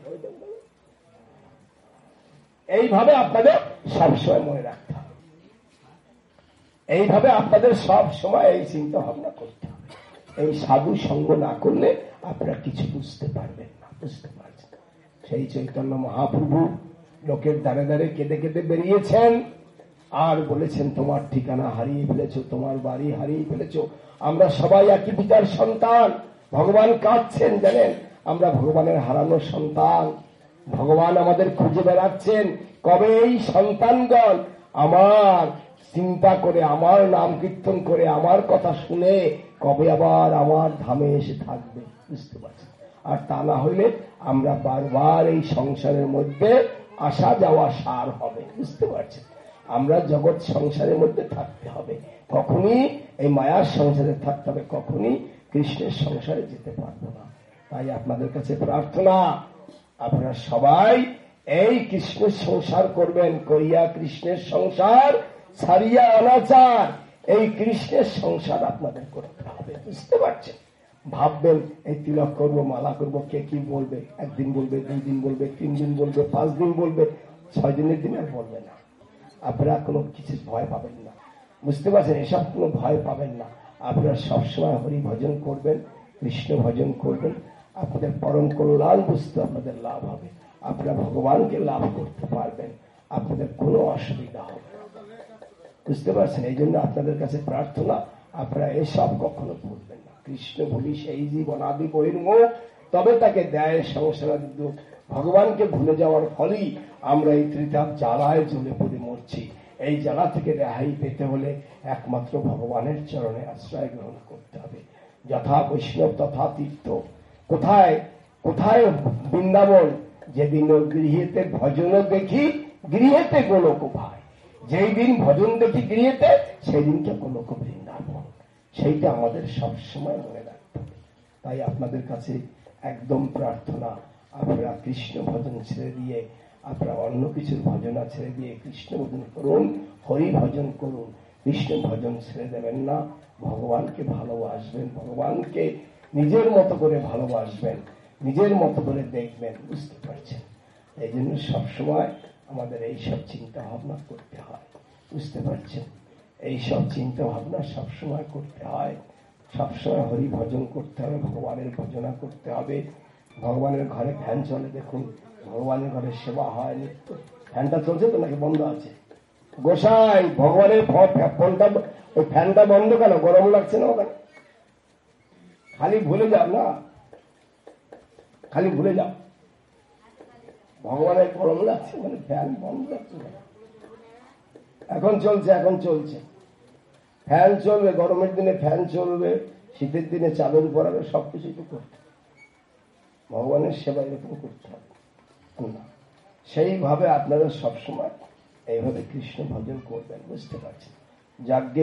এইভাবে আপনাদের সবসময় মনে রাখতে হবে, এইভাবে আপনাদের সব সময় এই চিন্তা ভাবনা করতে হবে। এই সাধু সঙ্গ না করলে আপনারা কিছু বুঝতে পারবেন না, বুঝতে পারছেন। সেই চৈতন্য মহাপ্রভু লোকের দ্বারে দ্বারে কেঁদে কেঁদে বেরিয়েছেন আর বলেছেন তোমার ঠিকানা হারিয়ে ফেলেছ, তোমার বাড়ি হারিয়ে ফেলেছ, আমরা সবাই একই পিতার সন্তান। ভগবান কাঁদছেন, জানেন, আমরা ভগবানের হারানো সন্তান। ভগবান আমাদের খুঁজে বেড়াচ্ছেন, কবে এই সন্তানগণ আমার চিন্তা করে, আমার নাম কীর্তন করে, আমার কথা শুনে কবে আবার আমার ধামে এসে থাকবে, বুঝতে পারছেন। আর তা না হইলে আমরা বারবার এই সংসারের মধ্যে আসা যাওয়া সার হবে, বুঝতে পারছেন। আমরা জগৎ সংসারের মধ্যে থাকতে হবে, কখনই এই মায়ার সংসারে থাকতে হবে, কখনই কৃষ্ণের সংসারে যেতে পারবো না। তাই আপনাদের কাছে প্রার্থনা, আপনারা সবাই এই কৃষ্ণের সংসার করবেন, করিয়া কৃষ্ণের সংসার ছাড়িয়া অনাচার, এই কৃষ্ণের সংসার আপনাদের করতে হবে, বুঝতে পারছেন। ভাববেন এই তিলক করবো, মালা করবো, কে কি বলবে, একদিন বলবে, দুই দিন বলবে, তিন দিন বলবে, পাঁচ দিন বলবে, ছয় দিনের দিন আর বলবে না। আপনারা কোনো কিছু ভয় পাবেন না, বুঝতে পারছেন, এসব কোনো ভয় পাবেন না। আপনারা সবসময় হরি ভজন করবেন, কৃষ্ণ ভজন করবেন, আপনাদের পরম কল্যাণ বুঝতে আপনাদের লাভ হবে, আপনারা ভগবানকে লাভ করতে পারবেন। আপনাদের কোনো অসুবিধা হবে না। বুঝতে পারছেন? এই জন্য আপনাদের কাছে প্রার্থনা, আপনারা এসব কখনো ভুলবেন না। কৃষ্ণ ভুলি সেই জীবন আদি বহির্মুখ, তবে তাকে দেয় সংসারাদি দুঃখ। ভগবানকে ভুলে যাওয়ার ফলেই আমরা এই ত্রিতাপ জ্বালায় জ্বলে পড়ে মরছি। এই জ্বালা থেকে রেহাই পেতে হলে একমাত্র ভগবানের চরণে আশ্রয় গ্রহণ করতে হবে। যথা বৈষ্ণব তথা তীর্থ। কোথায় কোথায় বৃন্দাবন? যেদিন গৃহেতে ভজন দেখি গৃহেতে গোলক ভাই। যেই দিন ভজন দেখি গৃহেতে, সেই দিনকে গোলক বৃন্দাবন। সেইটা আমাদের সবসময় মনে রাখতে হবে। তাই আপনাদের কাছে একদম প্রার্থনা, আপনারা কৃষ্ণ ভজন ছেড়ে দিয়ে, আপনারা অন্য কিছুর ভজনা ছেড়ে দিয়ে কৃষ্ণ ভজন করুন, হরি ভজন করুন। কৃষ্ণ ভজন ছেড়ে দেবেন না। ভগবানকে ভালোবাসবেন, ভগবানকে নিজের মতো করে ভালোবাসবেন, নিজের মতো করে দেখবেন। বুঝতে পারছেন? এই জন্য সবসময় আমাদের এইসব চিন্তা ভাবনা করতে হয়। বুঝতে পারছেন? এইসব চিন্তা ভাবনা সবসময় করতে হয়। সবসময় হরি ভজন করতে হবে, ভগবানের ভজনা করতে হবে। ভগবানের ঘরে ফ্যান চলে, দেখুন ভগবানের ঘরে সেবা হয় নিত্য। ফ্যানটা চলছে তো নাকি বন্ধ আছে? গোসাই, ভগবানের ফোনটা, ওই ফ্যানটা বন্ধ কেন? গরম লাগছে না ওখানে? খালি ভুলে যাও না, খালি ভুলে যাও ভগবানের গরম লাগছে মানে ফ্যান বন্ধ লাগছে না। এখন চলছে, এখন চলছে ফ্যান চলবে। গরমের দিনে ফ্যান চলবে, শীতের দিনে চাদর পরাবে, সবকিছু তো করতে হবে। ভগবানের সেবা এরকম করতে হবে না। সেইভাবে আপনারা সবসময় এইভাবে কৃষ্ণ ভজন করবেন। বুঝতে পারছেন? যাজ্ঞে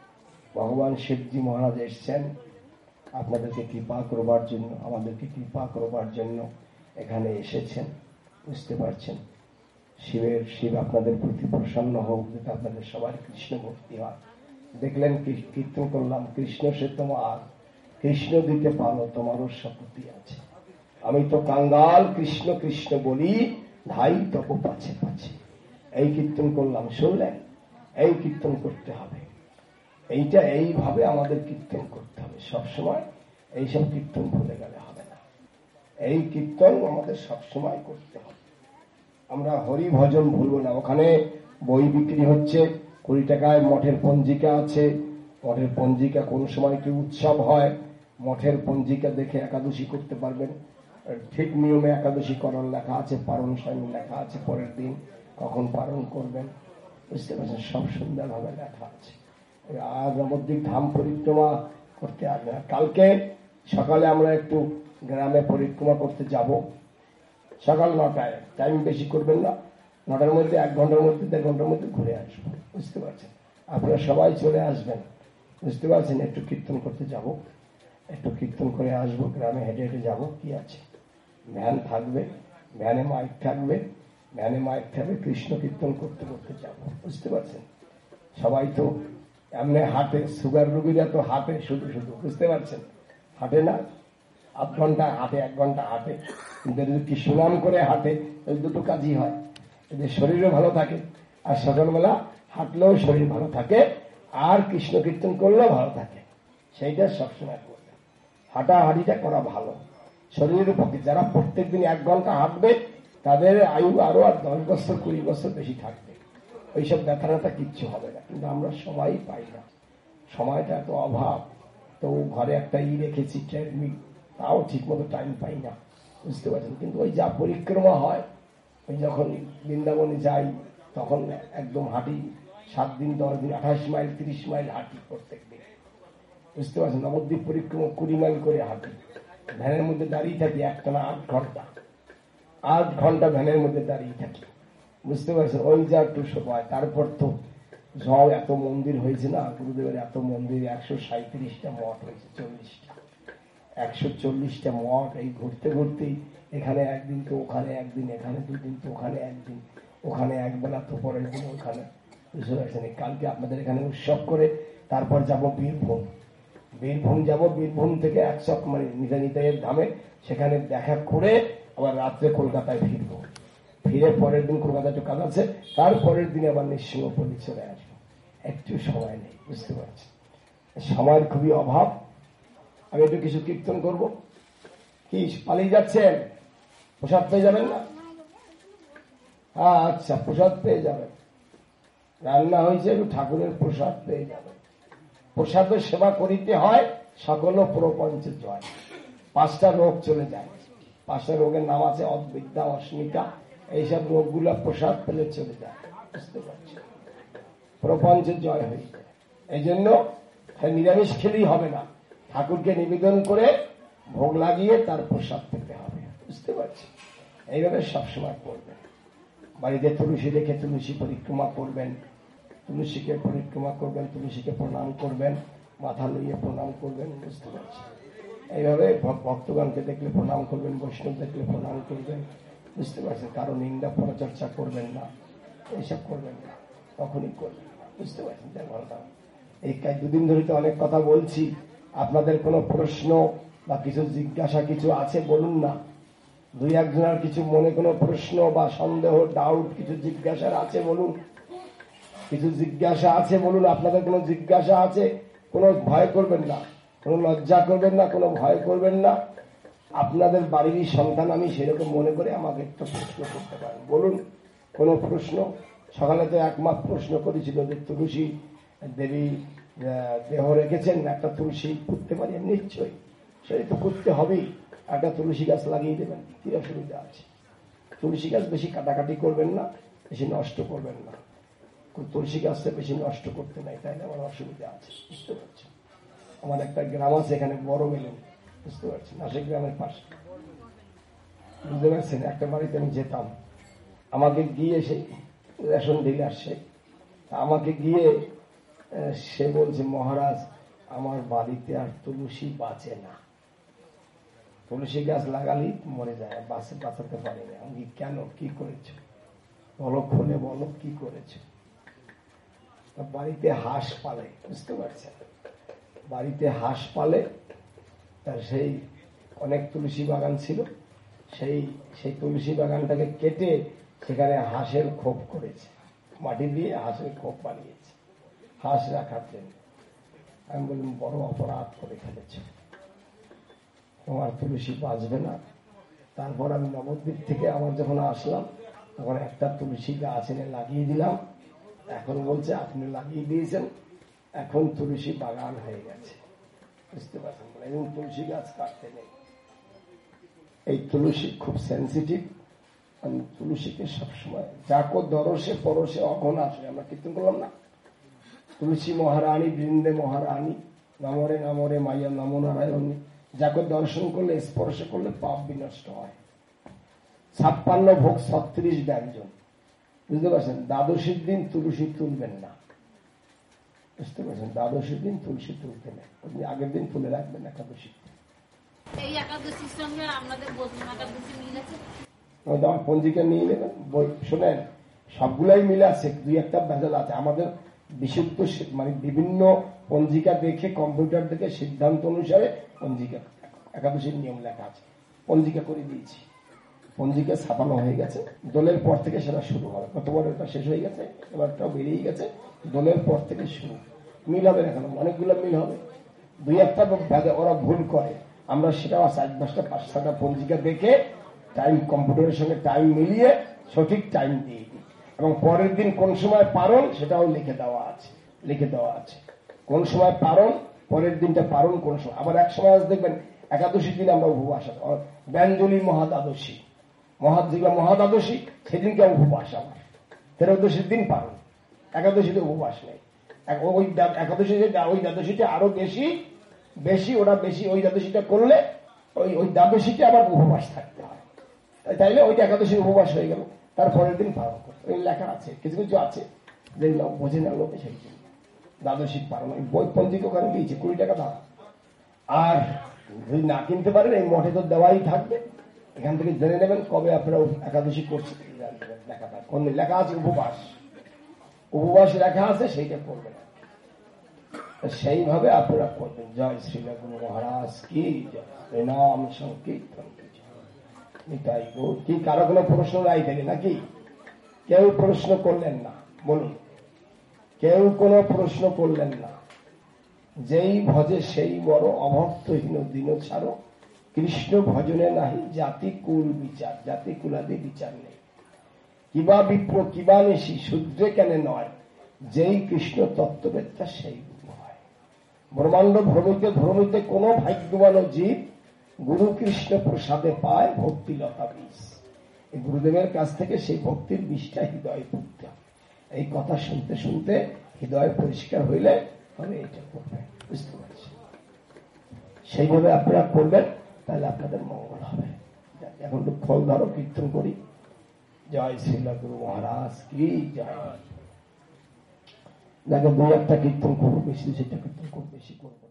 ভগবান শিবজি মহারাজ এসছেন আপনাদেরকে কৃপা করবার জন্য, আমাদেরকে কৃপা করবার জন্য এখানে এসেছেন। বুঝতে পারছেন? শিবের শিব আপনাদের প্রতি প্রসন্ন হোক, যাতে আপনাদের সবার কৃষ্ণ ভক্তি হয়। দেখলেন কীর্তন করলাম, কৃষ্ণ সে তোমার, কৃষ্ণ দিতে পারো তোমারও শক্তি আছে। আমি তো কাঙ্গাল, কৃষ্ণ কৃষ্ণ বলি ধাই তপ পাছে পাছে। এই কীর্তন করলাম, শুনলেন? এই কীর্তন করতে হবে। এইটা এইভাবে আমাদের কীর্তন করতে হবে সবসময়। এইসব কীর্তন ভুলে গেলে হবে না। এই কীর্তন আমাদের সবসময় করতে হবে। আমরা হরি ভজন ভুলব না। ওখানে বই বিক্রি হচ্ছে, কুড়ি টাকায় মঠের পঞ্জিকা আছে। মঠের পঞ্জিকা কোন সময় কি উৎসব হয়, মঠের পঞ্জিকা দেখে একাদশী করতে পারবেন। ঠিক নিয়মে একাদশী করার লেখা আছে, পারণ সময় লেখা আছে, পরের দিন কখন পালন করবেন। বুঝতে পারছেন? সব সুন্দরভাবে লেখা আছে। আর নবদ্বীপ ধাম পরিক্রমা করতে আসবে। কালকে সকালে আমরা একটু গ্রামে পরিক্রমা করতে যাব, সকাল নটায়। টাইম বেশি করবেন না, নটার মধ্যে এক ঘন্টার মধ্যে দেড় ঘন্টার মধ্যে ঘুরে আসবো। বুঝতে পারছেন? আপনারা সবাই চলে আসবেন। বুঝতে পারছেন? একটু কীর্তন করতে যাব, একটু কীর্তন করে আসবো। গ্রামে হেঁটে হেঁটে যাব, কি আছে? ভ্যান থাকবে, ভ্যানে মাইক থাকবে, ভ্যানে মাইক থাকবে, কৃষ্ণ কীর্তন করতে করতে যাব। বুঝতে পারছেন? সবাই তো এমনি হাটে, সুগার রোগীরা তো হাটে শুধু শুধু। বুঝতে পারছেন? হাটে না, আধ ঘন্টা হাটে, এক ঘন্টা হাটে, কিন্তু যদি কি সুনাম করে হাটে, ওই দুটো কাজই হয়। এদের শরীরও ভালো থাকে, আর সকালবেলা হাঁটলেও শরীর ভালো থাকে, আর কৃষ্ণ কীর্তন করলেও ভালো থাকে। সেইটা সবসময় করবে। হাঁটাহাঁটিটা করা ভালো শরীরের পক্ষে। যারা প্রত্যেক দিন এক ঘন্টা হাঁটবে, তাদের আয়ু আরো আর দশ বছর কুড়ি বছর বেশি থাকবে। ওইসব ব্যথা ব্যথা কিচ্ছু হবে না। কিন্তু আমরা সবাই পাই না, সময়টা এত অভাব। তো ঘরে একটা ই রেখেছি ট্রেডমিল, তাও ঠিক মতো টাইম পাই না। বুঝতে পারছেন? কিন্তু ওই যা পরিক্রমা হয়, ওই যখন বৃন্দাবনে যাই তখন একদম হাঁটি, সাত দিন দশ দিন আঠাশ মাইল তিরিশ মাইল হাঁটি প্রত্যেক দিন। বুঝতে পারছেন? নবদ্বীপ পরিক্রমা কুড়ি মাইল করে হাঁটি। ভ্যানের মধ্যে দাঁড়িয়ে থাকি একটানা আট ঘন্টা, আট ঘন্টা ভ্যানের মধ্যে দাঁড়িয়ে থাকি। বুঝতে পারছেন? ওই যা একটু সময়। তারপর তো সব এত মন্দির হয়েছে না, গুরুদেবের এত মন্দির, একশো সাঁত্রিশটা মঠ হয়েছে, চল্লিশটা একশো চল্লিশটা মঠ। এই ঘুরতে ঘুরতেই এখানে একদিন তো ওখানে একদিন, এখানে দুদিন তো ওখানে একদিন, ওখানে একবেলা তো পরের দিন ওখানে। বুঝতে পারছেন? কালকে আপনাদের এখানে উৎসব করে তারপর যাব বীরভূম। বীরভূম যাব, বীরভূম থেকে একশো মানে নিতা নিতাইয়ের ধামে, সেখানে দেখা করে আবার রাত্রে কলকাতায় ফিরবো। ফিরে পরের দিন কলকাতা একটু কাজ আছে, তারপরের দিনে আবার নৃসিংহপল্লী চলে আসবো। একটু সময় নেই। বুঝতে পারছি? সময়ের খুবই অভাব। আমি একটু কিছু কীর্তন করবো। কি পালিয়ে যাচ্ছেন? প্রসাদ পেয়ে যাবেন না? হ্যাঁ আচ্ছা, প্রসাদ পেয়ে যাবেন, রান্না হয়েছে, একটু ঠাকুরের প্রসাদ পেয়ে যাবেন। প্রসাদের সেবা করিতে হয়, সকল প্রপঞ্চে জয়। পাঁচটা রোগ চলে যায়। পাঁচটা রোগের নাম আছে অবিদ্যা, অস্মিতা, এইসব রোগগুলা প্রসাদ পেলে চলে যায়। বুঝতে পারছি, প্রপঞ্চের জয় হয়ে যায়। এই জন্য নিরামিষ খেলেই হবে না, ঠাকুরকে নিবেদন করে ভোগ লাগিয়ে তার প্রসাদ পেতে হবে। বুঝতে পারছি, এইভাবে সবসময় করবেন। বাড়িতে তুলসী রেখে তুলসী পরিক্রমা করবেন, তুলসীকে পরিক্রমা করবেন, তুলসীকে প্রণাম করবেন, মাথা লইয়ে প্রণাম করবেন। বুঝতে পারছি, এইভাবে ভক্তগণকে দেখলে প্রণাম করবেন, বৈষ্ণব দেখলে প্রণাম করবেন। বুঝতে পারছেন, কারো নিন্দা পরচর্চা করবেন না, এইসব করবেন না, তখনই করবেন। বুঝতে পারছেন, তাই বলতাম। এই দুদিন ধরে তো অনেক কথা বলছি, আপনাদের কোনো প্রশ্ন বা কিছু জিজ্ঞাসা কিছু আছে বলুন না। দুই একজনের কিছু মনে কোনো প্রশ্ন বা সন্দেহ, ডাউট, কিছু জিজ্ঞাসার আছে বলুন। কিছু জিজ্ঞাসা আছে বলুন, আপনাদের কোনো জিজ্ঞাসা আছে, কোনো ভয় করবেন না, কোনো লজ্জা করবেন না, কোনো ভয় করবেন না। আপনাদের বাড়িরই সন্তান আমি, সেরকম মনে করে আমাকে একটা প্রশ্ন করতে পারেন, বলুন কোনো প্রশ্ন। সকালে তো একমাস প্রশ্ন করেছিল যে তুলসী দেবী দেহ রেখেছেন, একটা তুলসী পুঁততে পারি? নিশ্চয়ই, সেই তো পুঁততে হবেই। একটা তুলসী গাছ লাগিয়ে দেবেন, কি অসুবিধা আছে? তুলসী গাছ বেশি কাটাকাটি করবেন না, বেশি নষ্ট করবেন না। তুলসী গাছটা বেশি নষ্ট করতে নাই, তাইলে আমার অসুবিধা আছে। বুঝতে পারছি, আমার একটা গ্রাম আছে এখানে, বড় মেলুন। বুঝতে পারছি, নাসিক গ্রামের পাশে। বুঝতে পারছেন, একটা বাড়িতে আমি যেতাম, আমাকে গিয়ে সেই রেশন ডিলার, সে আমাকে গিয়ে সে বলছে, মহারাজ আমার বাড়িতে আর তুলসী বাঁচে না, তুলসী গাছ লাগালি মরে যায়, বাঁচে বাঁচাতে পারি না। আমি কেন, কি করেছ বলো, খুলে বলো কি করেছ? বাড়িতে হাঁস পালে। বুঝতে পারছেন, বাড়িতে হাঁস পালে, তার সেই অনেক তুলসী বাগান ছিল, সেই সেই তুলসী বাগানটাকে কেটে সেখানে হাঁসের খোপ করেছে, মাটি দিয়ে হাঁসের খোপ বানিয়েছে হাঁস রাখার জন্য। আমি বললাম, বড় অপরাধ করে ফেলেছ, তোমার তুলসী বাঁচবে না। তারপর আমি নবদ্বীপ থেকে আমার যখন আসলাম, তখন একটা তুলসী গাছ এনে লাগিয়ে দিলাম। এখন বলছে আপনি লাগিয়ে দিয়েছেন, এখন তুলসী বাগান হয়ে গেছে। বুঝতে পারছেন, এবং তুলসী গাছ কাটতে নেই। এই তুলসী খুব সেন্সিটিভ। আমি তুলসীকে সবসময় যাকো দরসে পরশে অঘন আসে, আমরা কীর্তন করলাম না, তুলসী মহারানী বৃন্দে মহারানী, নমরে নমরে মাইয়া নম নারায়ণ। যাকে দর্শন করলে, স্পর্শ করলে পাপ বিনষ্ট হয়। ছাপ্পান্ন ভোগ ছত্রিশ ব্যঞ্জন। বুঝতে পারছেন, দ্বাদশীর দিন তুলসী তুলবেন না। বুঝতে পারছেন, দ্বাদশীর দিন তুলসী তুলতে নেই, আপনি আগের দিন তুলে রাখবেন একাদশীর দিন। এই একাদশীর সঙ্গে আমাদের একাদশী মিল আছে, আমার পঞ্জিকা নিয়ে নেবেন। শোনেন, সবগুলাই মিল আছে, দুই একটা ভেজাল আছে। আমাদের বিশুদ্ধ মানে বিভিন্ন পঞ্জিকা দেখে, কম্পিউটার দেখে সিদ্ধান্ত অনুসারে পঞ্জিকা একাদশীর নিয়ম লেখা আছে, পঞ্জিকা করে দিয়েছি। পঞ্জিকা ছাপানো হয়ে গেছে, দোলের পর থেকে সেটা শুরু হবে। গতবার এটা শেষ হয়ে গেছে, এবারটাও বেরিয়ে গেছে, দোলের পর থেকে শুরু। মিল হবে না কেন, অনেকগুলো মিল হবে। দুই একটা ওরা ভুল করে, আমরা সেটা চার পাঁচটা পাঁচ ছটা পঞ্জিকা দেখে টাইম, কম্পিউটারের সঙ্গে টাইম মিলিয়ে সঠিক টাইম দিয়ে দিই। এবং পরের দিন কোন সময় পারণ সেটাও লিখে দেওয়া আছে, লিখে দেওয়া আছে কোন সময় পারণ, পরের দিনটা পারণ কোন সময়। আবার এক সময় আজ দেখবেন একাদশীর দিন আমরা উপবাস, ব্যঞ্জলি মহাদ্বাদশী, মহাদিবা মহাদ্বাদশী, সেদিনকে উপবাস আমার। ত্রয়োদশীর দিন পারণ, একাদশীতে উপবাস নেই। ওই একাদশী, ওই দ্বাদশীটা আরো বেশি বেশি ওরা বেশি ওই দ্বাদশীটা করলে ওই ওই দ্বাদশীতে আবার উপবাস থাকতে হয়। তাইলে ওইটা একাদশীর উপবাস হয়ে গেল, তারপরের দিন পালন করতে। ওই লেখা আছে, কিছু কিছু আছে যে বোঝে না লোকে, সেই জন্য দ্বাদশীর পালন। বই পঞ্জিকা ওখানে দিয়েছে, কুড়ি টাকা দাম। আর যদি না কিনতে পারেন, এই মঠে তো দেওয়াই থাকবে, এখান থেকে জেনে নেবেন কবে আপনারা একাদশী করছেন। লেখা থাকে, কোন লেখা আছে উপবাস, উপবাস লেখা আছে, সেইটা করবেন। সেইভাবে আপনারা করবেন। জয় শ্রী গুরু মহারাজ কি জয়, নাম সংকীর্তন নিতাই গৌর কি। কারো কোনো প্রশ্ন নাই থেকে নাকি? কেউ প্রশ্ন করলেন না, বলুন, কেউ কোনো প্রশ্ন করলেন না। যেই ভজে সেই বড়, অভক্তহীন দিন ছাড়ো, কৃষ্ণ ভজনে নাহি জাতি কুল বিচার, জাতি কুলাদি বিচার নেই। কিবা বিপ্র কিবা নিশি শূদ্রে কেন নয়, যেই কৃষ্ণ তত্ত্ববেত্তা সেই গুরু হয়। ব্রহ্মাণ্ড ভ্রমিতে ভ্রমিতে কোন ভাগ্যবান জীব গুরু কৃষ্ণ প্রসাদে পায় ভক্তিলতা বীজ। এই গুরুদেবের কাছ থেকে সেই ভক্তির বীজটা হৃদয়ে পুঁততে হবে। এই কথা শুনতে শুনতে হৃদয় পরিষ্কার হইলে তবে এটা করবেন, বুঝতে পারছি। সেইভাবে আপনারা করবেন, তাহলে আপনাদের মঙ্গল হবে। এখন তো ফল ধরো, কীর্তন করি। জয় শ্রীল গুরু মহারাজ কি জয়। দেখো দুই একটা কীর্তন করবো, বেশি সেটা কীর্তন করবো, বেশি করবো।